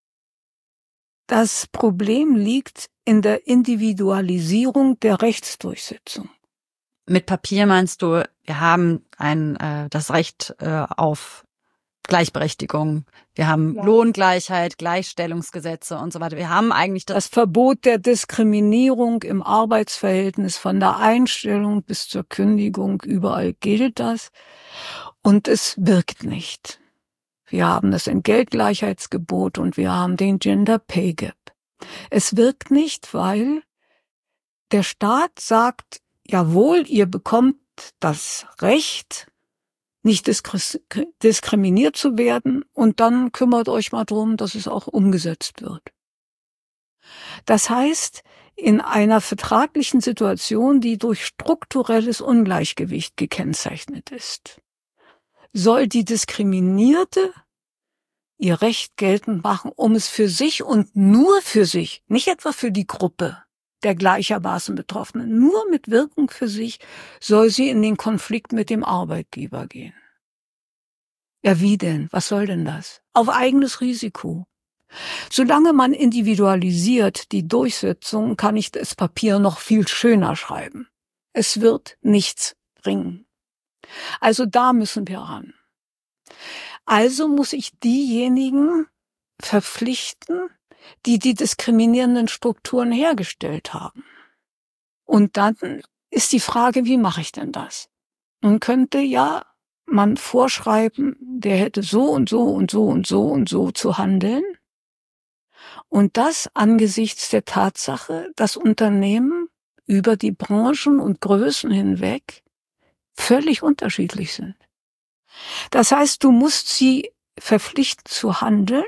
Das Problem liegt in der Individualisierung der Rechtsdurchsetzung. Mit Papier meinst du, wir haben ein äh, das Recht äh, auf Gleichberechtigung. Wir haben ja. Lohngleichheit, Gleichstellungsgesetze und so weiter. Wir haben eigentlich das, das Verbot der Diskriminierung im Arbeitsverhältnis von der Einstellung bis zur Kündigung. Überall gilt das. Und es wirkt nicht. Wir haben das Entgeltgleichheitsgebot und wir haben den Gender Pay Gap. Es wirkt nicht, weil der Staat sagt, jawohl, ihr bekommt das Recht, nicht diskriminiert zu werden, und dann kümmert euch mal drum, dass es auch umgesetzt wird. Das heißt, in einer vertraglichen Situation, die durch strukturelles Ungleichgewicht gekennzeichnet ist, soll die Diskriminierte ihr Recht geltend machen, um es für sich und nur für sich, nicht etwa für die Gruppe der gleichermaßen Betroffenen, nur mit Wirkung für sich soll sie in den Konflikt mit dem Arbeitgeber gehen. Ja, wie denn? Was soll denn das? Auf eigenes Risiko. Solange man individualisiert die Durchsetzung, kann ich das Papier noch viel schöner schreiben. Es wird nichts bringen. Also da müssen wir ran. Also muss ich diejenigen verpflichten, die die diskriminierenden Strukturen hergestellt haben. Und dann ist die Frage, wie mache ich denn das? Nun könnte ja man vorschreiben, der hätte so und so und so und so und so zu handeln. Und das angesichts der Tatsache, dass Unternehmen über die Branchen und Größen hinweg völlig unterschiedlich sind. Das heißt, du musst sie verpflichten zu handeln.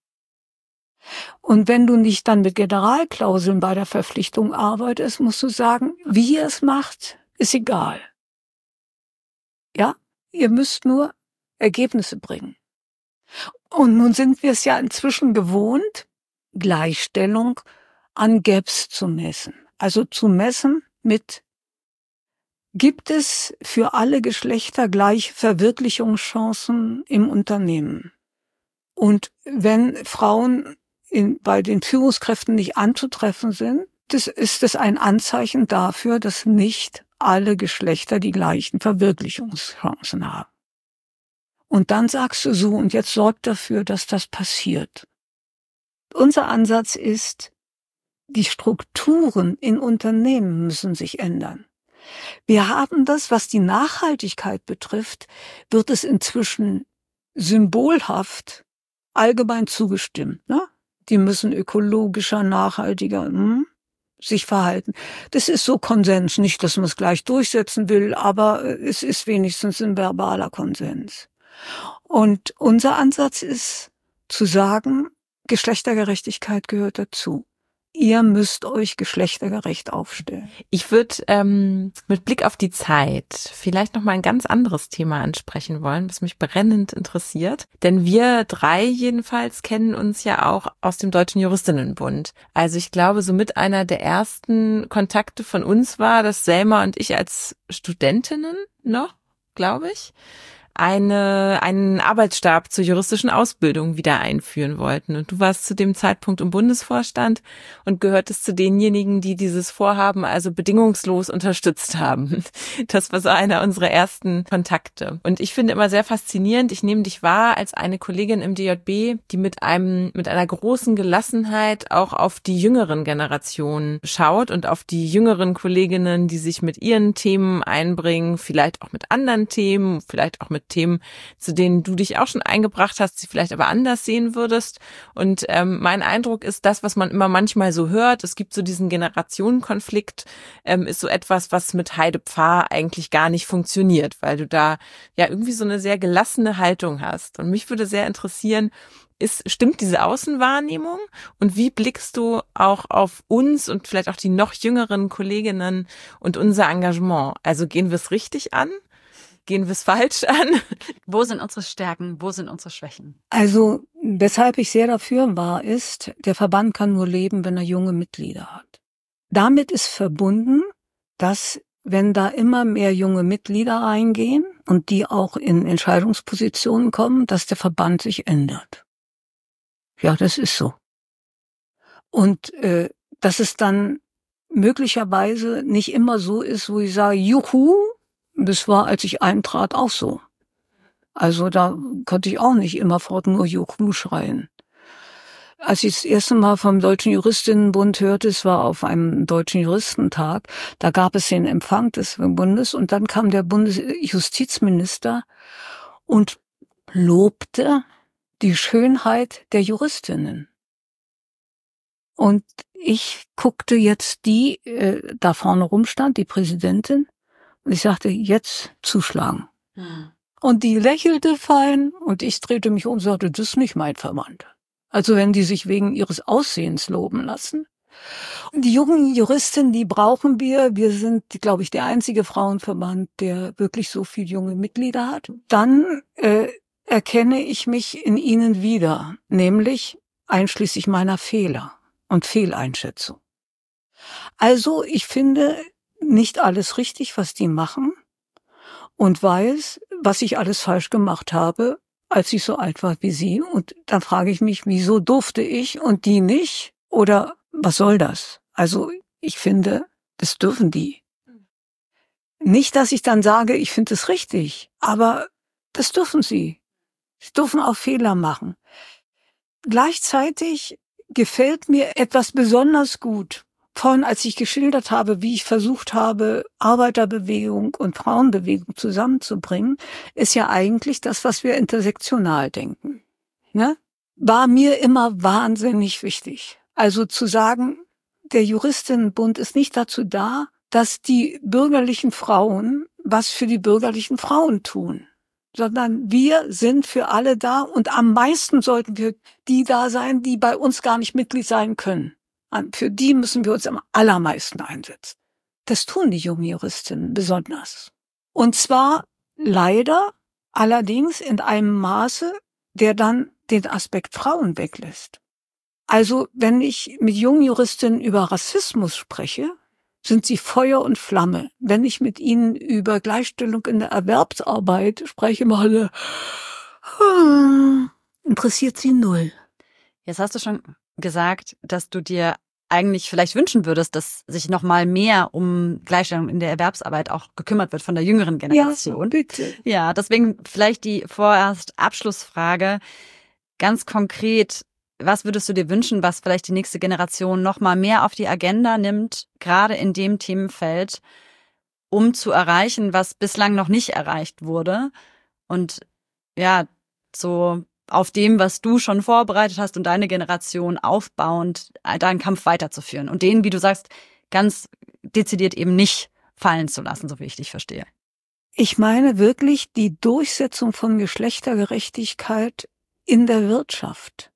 Und wenn du nicht dann mit Generalklauseln bei der Verpflichtung arbeitest, musst du sagen, wie ihr es macht, ist egal. Ja, ihr müsst nur Ergebnisse bringen. Und nun sind wir es ja inzwischen gewohnt, Gleichstellung an Gaps zu messen. Also zu messen mit, gibt es für alle Geschlechter gleiche Verwirklichungschancen im Unternehmen? Und wenn Frauen in, bei den Führungskräften nicht anzutreffen sind, das ist es ein Anzeichen dafür, dass nicht alle Geschlechter die gleichen Verwirklichungschancen haben. Und dann sagst du so, und jetzt sorgt dafür, dass das passiert. Unser Ansatz ist, die Strukturen in Unternehmen müssen sich ändern. Wir haben das, was die Nachhaltigkeit betrifft, wird es inzwischen symbolhaft allgemein zugestimmt. Ne? Die müssen ökologischer, nachhaltiger hm, sich verhalten. Das ist so Konsens. Nicht, dass man es gleich durchsetzen will, aber es ist wenigstens ein verbaler Konsens. Und unser Ansatz ist zu sagen, Geschlechtergerechtigkeit gehört dazu. Ihr müsst euch geschlechtergerecht aufstellen. Ich würde ähm, mit Blick auf die Zeit vielleicht noch mal ein ganz anderes Thema ansprechen wollen, was mich brennend interessiert. Denn wir drei jedenfalls kennen uns ja auch aus dem Deutschen Juristinnenbund. Also ich glaube, somit einer der ersten Kontakte von uns war, dass Selma und ich als Studentinnen noch, glaube ich, eine einen Arbeitsstab zur juristischen Ausbildung wieder einführen wollten. Und du warst zu dem Zeitpunkt im Bundesvorstand und gehörtest zu denjenigen, die dieses Vorhaben also bedingungslos unterstützt haben. Das war so einer unserer ersten Kontakte. Und ich finde immer sehr faszinierend, ich nehme dich wahr als eine Kollegin im D J B, die mit einem mit einer großen Gelassenheit auch auf die jüngeren Generationen schaut und auf die jüngeren Kolleginnen, die sich mit ihren Themen einbringen, vielleicht auch mit anderen Themen, vielleicht auch mit Themen, zu denen du dich auch schon eingebracht hast, die vielleicht aber anders sehen würdest. Und ähm, mein Eindruck ist, das, was man immer manchmal so hört, es gibt so diesen Generationenkonflikt, ähm, ist so etwas, was mit Heide Pfarr eigentlich gar nicht funktioniert, weil du da ja irgendwie so eine sehr gelassene Haltung hast. Und mich würde sehr interessieren, ist, stimmt diese Außenwahrnehmung? Und wie blickst du auch auf uns und vielleicht auch die noch jüngeren Kolleginnen und unser Engagement? Also gehen wir es richtig an? Gehen wir es falsch an? Wo sind unsere Stärken? Wo sind unsere Schwächen? Also, weshalb ich sehr dafür war, ist, der Verband kann nur leben, wenn er junge Mitglieder hat. Damit ist verbunden, dass, wenn da immer mehr junge Mitglieder reingehen und die auch in Entscheidungspositionen kommen, dass der Verband sich ändert. Ja, das ist so. Und äh, dass es dann möglicherweise nicht immer so ist, wo ich sage, juhu, das war, als ich eintrat, auch so. Also da konnte ich auch nicht immerfort nur Juhu schreien. Als ich das erste Mal vom Deutschen Juristinnenbund hörte, es war auf einem Deutschen Juristentag, da gab es den Empfang des Bundes und dann kam der Bundesjustizminister und lobte die Schönheit der Juristinnen. Und ich guckte jetzt die, äh, da vorne rumstand, die Präsidentin, und ich sagte, jetzt zuschlagen. Hm. Und die lächelte fein und ich drehte mich um und sagte, das ist nicht mein Verband. Also wenn die sich wegen ihres Aussehens loben lassen. Die jungen Juristinnen, die brauchen wir. Wir sind, glaube ich, der einzige Frauenverband, der wirklich so viele junge Mitglieder hat. Dann äh, erkenne ich mich in ihnen wieder, nämlich einschließlich meiner Fehler und Fehleinschätzung. Also ich finde nicht alles richtig, was die machen, und weiß, was ich alles falsch gemacht habe, als ich so alt war wie sie. Und dann frage ich mich, wieso durfte ich und die nicht? Oder was soll das? Also ich finde, das dürfen die. Nicht, dass ich dann sage, ich finde es richtig, aber das dürfen sie. Sie dürfen auch Fehler machen. Gleichzeitig gefällt mir etwas besonders gut. Vorhin, als ich geschildert habe, wie ich versucht habe, Arbeiterbewegung und Frauenbewegung zusammenzubringen, ist ja eigentlich das, was wir intersektional denken. Ne? War mir immer wahnsinnig wichtig. Also zu sagen, der Juristinnenbund ist nicht dazu da, dass die bürgerlichen Frauen was für die bürgerlichen Frauen tun, sondern wir sind für alle da und am meisten sollten wir die da sein, die bei uns gar nicht Mitglied sein können. Für die müssen wir uns am allermeisten einsetzen. Das tun die jungen Juristinnen besonders. Und zwar leider allerdings in einem Maße, der dann den Aspekt Frauen weglässt. Also wenn ich mit jungen Juristinnen über Rassismus spreche, sind sie Feuer und Flamme. Wenn ich mit ihnen über Gleichstellung in der Erwerbsarbeit spreche, mal interessiert sie null. Jetzt hast du schon gesagt, dass du dir eigentlich vielleicht wünschen würdest, dass sich noch mal mehr um Gleichstellung in der Erwerbsarbeit auch gekümmert wird von der jüngeren Generation. Ja, bitte. Ja, deswegen vielleicht die vorerst Abschlussfrage. Ganz konkret, was würdest du dir wünschen, was vielleicht die nächste Generation noch mal mehr auf die Agenda nimmt, gerade in dem Themenfeld, um zu erreichen, was bislang noch nicht erreicht wurde? Und ja, so auf dem, was du schon vorbereitet hast und deine Generation aufbauend, deinen Kampf weiterzuführen und den, wie du sagst, ganz dezidiert eben nicht fallen zu lassen, so wie ich dich verstehe. Ich meine wirklich die Durchsetzung von Geschlechtergerechtigkeit in der Wirtschaft.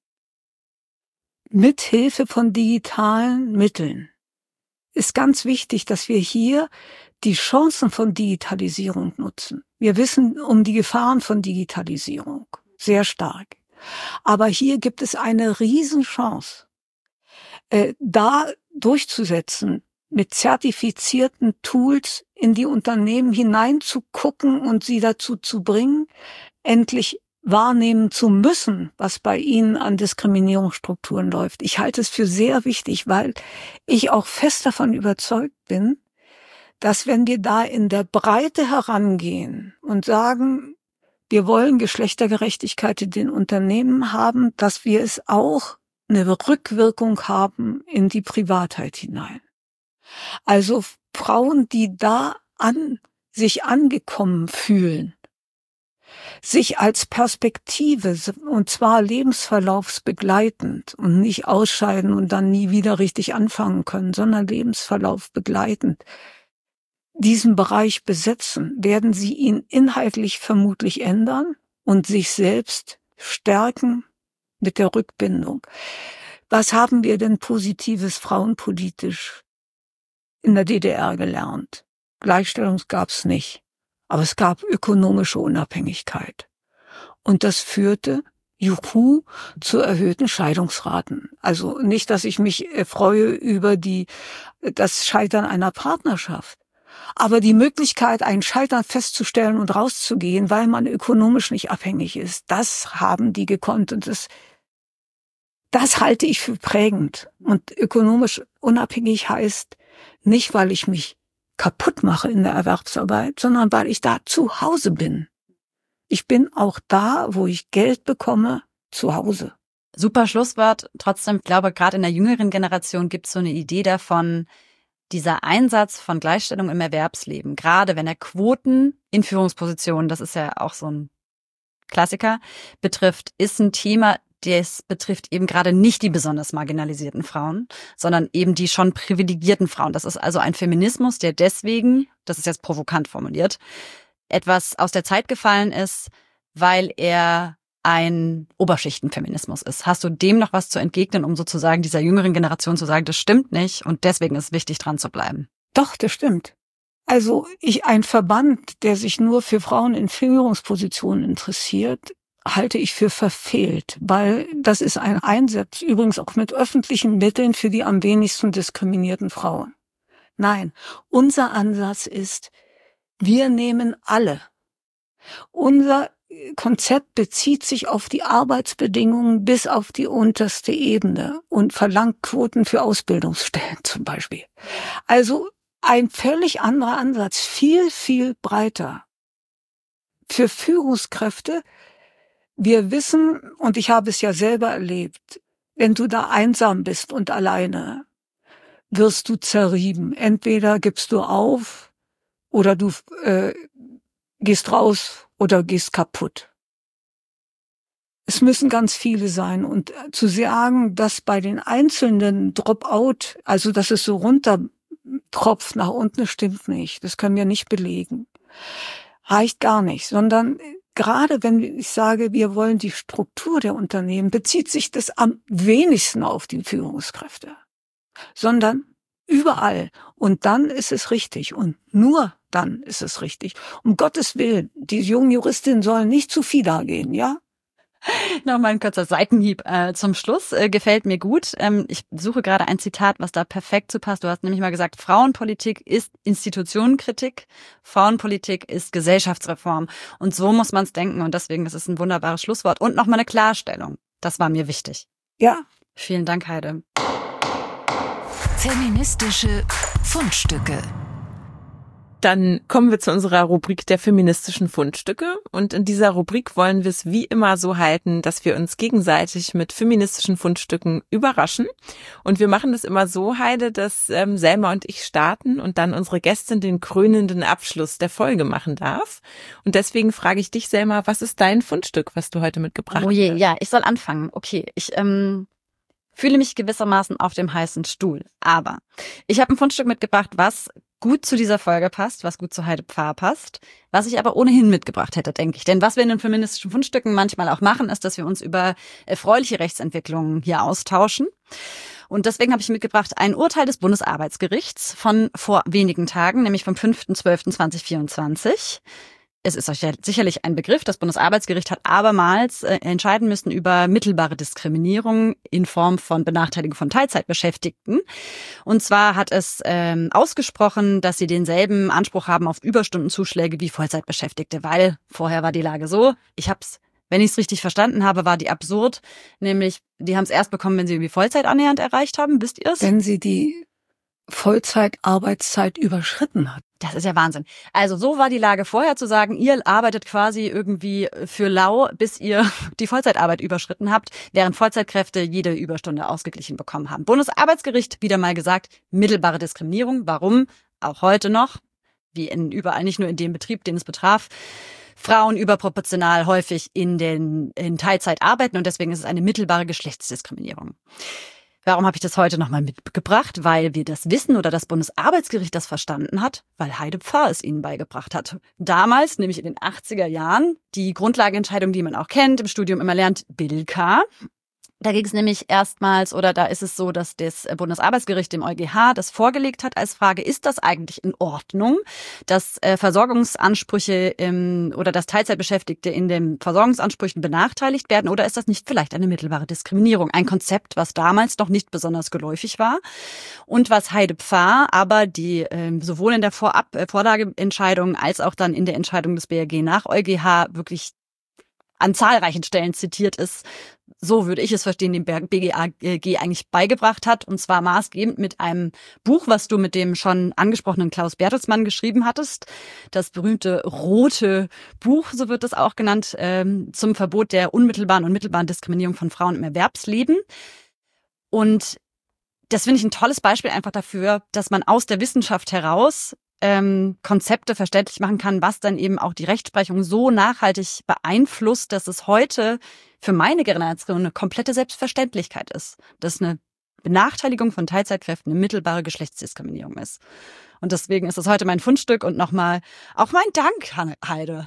Mit Hilfe von digitalen Mitteln ist ganz wichtig, dass wir hier die Chancen von Digitalisierung nutzen. Wir wissen um die Gefahren von Digitalisierung sehr stark. Aber hier gibt es eine Riesenchance, äh, da durchzusetzen, mit zertifizierten Tools in die Unternehmen hineinzugucken und sie dazu zu bringen, endlich wahrnehmen zu müssen, was bei ihnen an Diskriminierungsstrukturen läuft. Ich halte es für sehr wichtig, weil ich auch fest davon überzeugt bin, dass wenn wir da in der Breite herangehen und sagen, wir wollen Geschlechtergerechtigkeit in den Unternehmen haben, dass wir es auch eine Rückwirkung haben in die Privatheit hinein. Also Frauen, die da an sich angekommen fühlen, sich als Perspektive, und zwar lebensverlaufsbegleitend und nicht ausscheiden und dann nie wieder richtig anfangen können, sondern lebensverlaufbegleitend, diesen Bereich besetzen, werden sie ihn inhaltlich vermutlich ändern und sich selbst stärken mit der Rückbindung. Was haben wir denn Positives frauenpolitisch in der D D R gelernt? Gleichstellung gab's nicht. Aber es gab ökonomische Unabhängigkeit. Und das führte, juhu, zu erhöhten Scheidungsraten. Also nicht, dass ich mich freue über die, das Scheitern einer Partnerschaft. Aber die Möglichkeit, ein Scheitern festzustellen und rauszugehen, weil man ökonomisch nicht abhängig ist, das haben die gekonnt. Und das, das halte ich für prägend. Und ökonomisch unabhängig heißt nicht, weil ich mich kaputt mache in der Erwerbsarbeit, sondern weil ich da zu Hause bin. Ich bin auch da, wo ich Geld bekomme, zu Hause. Super Schlusswort. Trotzdem, ich glaube, gerade in der jüngeren Generation gibt es so eine Idee davon, dieser Einsatz von Gleichstellung im Erwerbsleben, gerade wenn er Quoten in Führungspositionen, das ist ja auch so ein Klassiker, betrifft, ist ein Thema, das betrifft eben gerade nicht die besonders marginalisierten Frauen, sondern eben die schon privilegierten Frauen. Das ist also ein Feminismus, der deswegen, das ist jetzt provokant formuliert, etwas aus der Zeit gefallen ist, weil er ein Oberschichtenfeminismus ist. Hast du dem noch was zu entgegnen, um sozusagen dieser jüngeren Generation zu sagen, das stimmt nicht und deswegen ist es wichtig, dran zu bleiben? Doch, das stimmt. Also ich, ein Verband, der sich nur für Frauen in Führungspositionen interessiert, halte ich für verfehlt, weil das ist ein Einsatz, übrigens auch mit öffentlichen Mitteln für die am wenigsten diskriminierten Frauen. Nein, unser Ansatz ist, wir nehmen alle. Unser Konzept bezieht sich auf die Arbeitsbedingungen bis auf die unterste Ebene und verlangt Quoten für Ausbildungsstellen zum Beispiel. Also ein völlig anderer Ansatz, viel, viel breiter. Für Führungskräfte, wir wissen, und ich habe es ja selber erlebt, wenn du da einsam bist und alleine, wirst du zerrieben. Entweder gibst du auf oder du äh, gehst raus oder gehst kaputt. Es müssen ganz viele sein. Und zu sagen, dass bei den einzelnen Dropout, also dass es so runtertropft nach unten, stimmt nicht. Das können wir nicht belegen. Reicht gar nicht. Sondern gerade wenn ich sage, wir wollen die Struktur der Unternehmen, bezieht sich das am wenigsten auf die Führungskräfte. Sondern überall. Und dann ist es richtig. Und nur dann ist es richtig. Um Gottes Willen, die jungen Juristinnen sollen nicht zu FIDA gehen, ja? Nochmal ein kurzer Seitenhieb äh, zum Schluss. Äh, gefällt mir gut. Ähm, ich suche gerade ein Zitat, was da perfekt zu passt. Du hast nämlich mal gesagt, Frauenpolitik ist Institutionenkritik, Frauenpolitik ist Gesellschaftsreform. Und so muss man es denken. Und deswegen, das ist ein wunderbares Schlusswort. Und nochmal eine Klarstellung. Das war mir wichtig. Ja. Vielen Dank, Heide. Feministische Fundstücke. Dann kommen wir zu unserer Rubrik der feministischen Fundstücke. Und in dieser Rubrik wollen wir es wie immer so halten, dass wir uns gegenseitig mit feministischen Fundstücken überraschen. Und wir machen das immer so, Heide, dass ähm, Selma und ich starten und dann unsere Gästin den krönenden Abschluss der Folge machen darf. Und deswegen frage ich dich, Selma, was ist dein Fundstück, was du heute mitgebracht hast? Oh je, ja, ich soll anfangen. Okay, ich ähm, fühle mich gewissermaßen auf dem heißen Stuhl. Aber ich habe ein Fundstück mitgebracht, was gut zu dieser Folge passt, was gut zu Heide Pfarr passt, was ich aber ohnehin mitgebracht hätte, denke ich. Denn was wir in den feministischen Fundstücken manchmal auch machen, ist, dass wir uns über erfreuliche Rechtsentwicklungen hier austauschen. Und deswegen habe ich mitgebracht ein Urteil des Bundesarbeitsgerichts von vor wenigen Tagen, nämlich vom fünften zwölften zweitausendvierundzwanzig. Es ist euch ja sicherlich ein Begriff. Das Bundesarbeitsgericht hat abermals äh, entscheiden müssen über mittelbare Diskriminierung in Form von Benachteiligung von Teilzeitbeschäftigten. Und zwar hat es ähm, ausgesprochen, dass sie denselben Anspruch haben auf Überstundenzuschläge wie Vollzeitbeschäftigte, weil vorher war die Lage so, ich hab's, wenn ich es richtig verstanden habe, war die absurd, nämlich die haben es erst bekommen, wenn sie irgendwie Vollzeit annähernd erreicht haben. Wisst ihr es? Wenn sie die Vollzeitarbeitszeit überschritten hat. Das ist ja Wahnsinn. Also so war die Lage vorher, zu sagen, ihr arbeitet quasi irgendwie für lau, bis ihr die Vollzeitarbeit überschritten habt, während Vollzeitkräfte jede Überstunde ausgeglichen bekommen haben. Bundesarbeitsgericht, wieder mal gesagt, mittelbare Diskriminierung. Warum? Auch heute noch, wie in überall, nicht nur in dem Betrieb, den es betraf, Frauen überproportional häufig in den in Teilzeit arbeiten und deswegen ist es eine mittelbare Geschlechtsdiskriminierung. Warum habe ich das heute nochmal mitgebracht? Weil wir das wissen oder das Bundesarbeitsgericht das verstanden hat, weil Heide Pfarr es ihnen beigebracht hat. Damals, nämlich in den achtziger Jahren, die Grundlagenentscheidung, die man auch kennt, im Studium immer lernt, Bilka. Da ging es nämlich erstmals, oder da ist es so, dass das Bundesarbeitsgericht dem EuGH das vorgelegt hat als Frage, ist das eigentlich in Ordnung, dass äh, Versorgungsansprüche ähm, oder dass Teilzeitbeschäftigte in den Versorgungsansprüchen benachteiligt werden oder ist das nicht vielleicht eine mittelbare Diskriminierung? Ein Konzept, was damals noch nicht besonders geläufig war und was Heide Pfarr aber die äh, sowohl in der Vorab äh, Vorlageentscheidung als auch dann in der Entscheidung des B R G nach EuGH wirklich an zahlreichen Stellen zitiert ist, so würde ich es verstehen, dem B G A G eigentlich beigebracht hat. Und zwar maßgebend mit einem Buch, was du mit dem schon angesprochenen Klaus Bertelsmann geschrieben hattest. Das berühmte Rote Buch, so wird es auch genannt, ähm, zum Verbot der unmittelbaren und mittelbaren Diskriminierung von Frauen im Erwerbsleben. Und das finde ich ein tolles Beispiel einfach dafür, dass man aus der Wissenschaft heraus Ähm, Konzepte verständlich machen kann, was dann eben auch die Rechtsprechung so nachhaltig beeinflusst, dass es heute für meine Generation eine komplette Selbstverständlichkeit ist, dass eine Benachteiligung von Teilzeitkräften eine mittelbare Geschlechtsdiskriminierung ist. Und deswegen ist es heute mein Fundstück und nochmal auch mein Dank, Heide,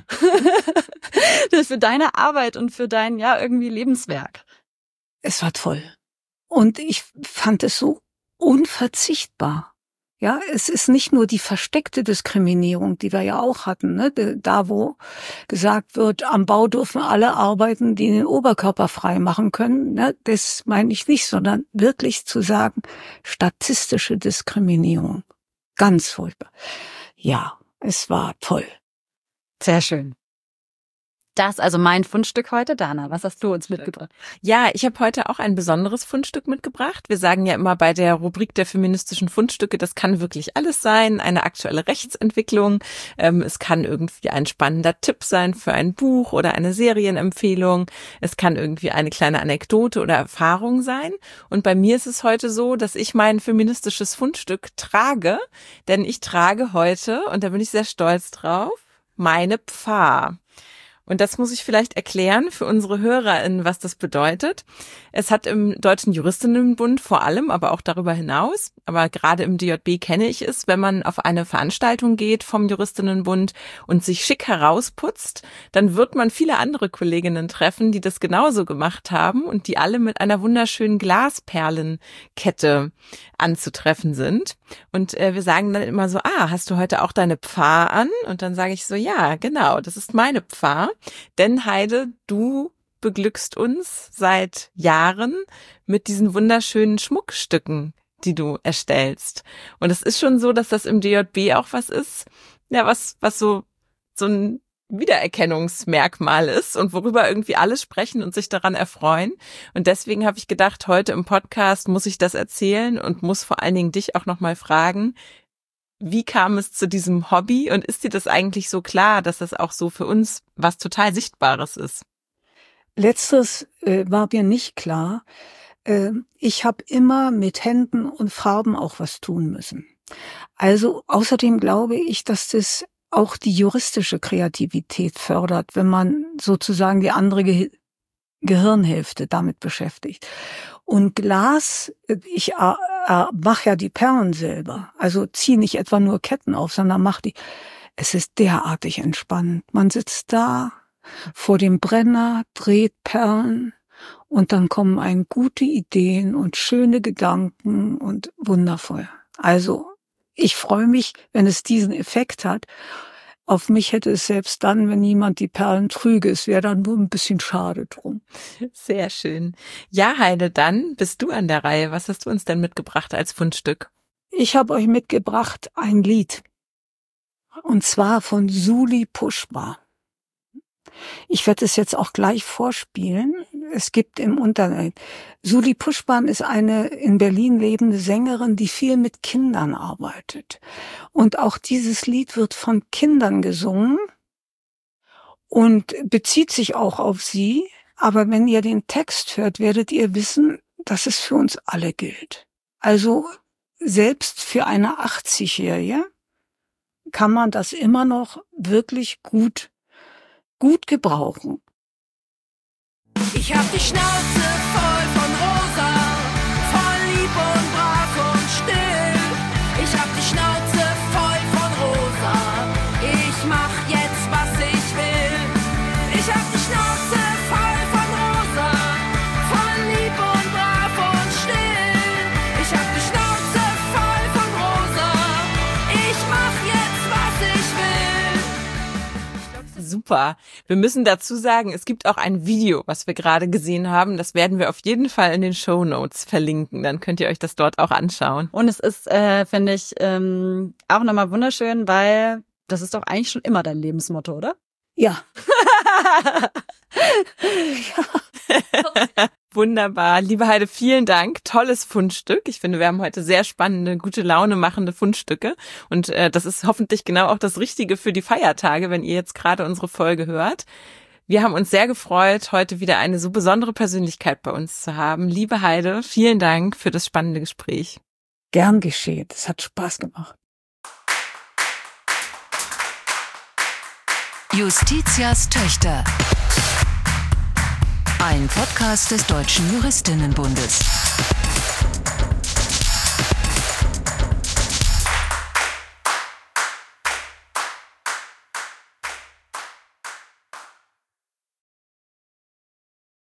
für deine Arbeit und für dein, ja, irgendwie Lebenswerk. Es war toll. Und ich fand es so unverzichtbar. Ja, es ist nicht nur die versteckte Diskriminierung, die wir ja auch hatten, ne? Da, wo gesagt wird, am Bau dürfen alle arbeiten, die den Oberkörper frei machen können, ne? Das meine ich nicht, sondern wirklich zu sagen, statistische Diskriminierung. Ganz furchtbar. Ja, es war toll. Sehr schön. Das ist also mein Fundstück heute. Dana, was hast du uns mitgebracht? Ja, ich habe heute auch ein besonderes Fundstück mitgebracht. Wir sagen ja immer bei der Rubrik der feministischen Fundstücke, das kann wirklich alles sein, eine aktuelle Rechtsentwicklung. Ähm, es kann irgendwie ein spannender Tipp sein für ein Buch oder eine Serienempfehlung. Es kann irgendwie eine kleine Anekdote oder Erfahrung sein. Und bei mir ist es heute so, dass ich mein feministisches Fundstück trage, denn ich trage heute, und da bin ich sehr stolz drauf, meine Pfarr. Und das muss ich vielleicht erklären für unsere HörerInnen, was das bedeutet. Es hat im Deutschen Juristinnenbund vor allem, aber auch darüber hinaus, aber gerade im D J B kenne ich es, wenn man auf eine Veranstaltung geht vom Juristinnenbund und sich schick herausputzt, dann wird man viele andere Kolleginnen treffen, die das genauso gemacht haben und die alle mit einer wunderschönen Glasperlenkette anzutreffen sind. Und äh, wir sagen dann immer so, ah, hast du heute auch deine Pfarr an? Und dann sage ich so, ja, genau, das ist meine Pfarr. Denn Heide, du beglückst uns seit Jahren mit diesen wunderschönen Schmuckstücken, die du erstellst. Und es ist schon so, dass das im D J B auch was ist, ja, was, was so, so ein Wiedererkennungsmerkmal ist und worüber irgendwie alle sprechen und sich daran erfreuen. Und deswegen habe ich gedacht, heute im Podcast muss ich das erzählen und muss vor allen Dingen dich auch nochmal fragen, Wie kam es zu diesem Hobby und ist dir das eigentlich so klar, dass das auch so für uns was total Sichtbares ist? Letzteres äh, war mir nicht klar. Äh, ich habe immer mit Händen und Farben auch was tun müssen. Also außerdem glaube ich, dass das auch die juristische Kreativität fördert, wenn man sozusagen die andere Ge- Gehirnhälfte damit beschäftigt. Und Glas, ich äh, äh, mache ja die Perlen selber, also ziehe nicht etwa nur Ketten auf, sondern mache die. Es ist derartig entspannend. Man sitzt da vor dem Brenner, dreht Perlen und dann kommen einem gute Ideen und schöne Gedanken und wundervoll. Also ich freue mich, wenn es diesen Effekt hat. Auf mich hätte es selbst dann, wenn jemand die Perlen trüge, es wäre dann nur ein bisschen schade drum. Sehr schön. Ja, Heide, dann bist du an der Reihe. Was hast du uns denn mitgebracht als Fundstück? Ich habe euch mitgebracht ein Lied. Und zwar von Suli Pushpa. Ich werde es jetzt auch gleich vorspielen. Es gibt im Internet. Suli Pushpa ist eine in Berlin lebende Sängerin, die viel mit Kindern arbeitet. Und auch dieses Lied wird von Kindern gesungen und bezieht sich auch auf sie. Aber wenn ihr den Text hört, werdet ihr wissen, dass es für uns alle gilt. Also selbst für eine achtzigjährige kann man das immer noch wirklich gut gut gebrauchen. Ich hab die Schnauze voll von Rosa, voll lieb und brav und still. Ich hab die Schnauze voll von Rosa, ich mach jetzt, was ich will. Ich hab die Schnauze voll von Rosa, voll lieb und brav und still. Ich hab die Schnauze voll von Rosa, ich mach jetzt, was ich will. Super. Wir müssen dazu sagen, es gibt auch ein Video, was wir gerade gesehen haben. Das werden wir auf jeden Fall in den Shownotes verlinken. Dann könnt ihr euch das dort auch anschauen. Und es ist, äh, finde ich, ähm, auch nochmal wunderschön, weil das ist doch eigentlich schon immer dein Lebensmotto, oder? Ja. Wunderbar. Liebe Heide, vielen Dank. Tolles Fundstück. Ich finde, wir haben heute sehr spannende, gute Laune machende Fundstücke. Und äh, das ist hoffentlich genau auch das Richtige für die Feiertage, wenn ihr jetzt gerade unsere Folge hört. Wir haben uns sehr gefreut, heute wieder eine so besondere Persönlichkeit bei uns zu haben. Liebe Heide, vielen Dank für das spannende Gespräch. Gern geschehen. Es hat Spaß gemacht. Justitias Töchter. Ein Podcast des Deutschen Juristinnenbundes.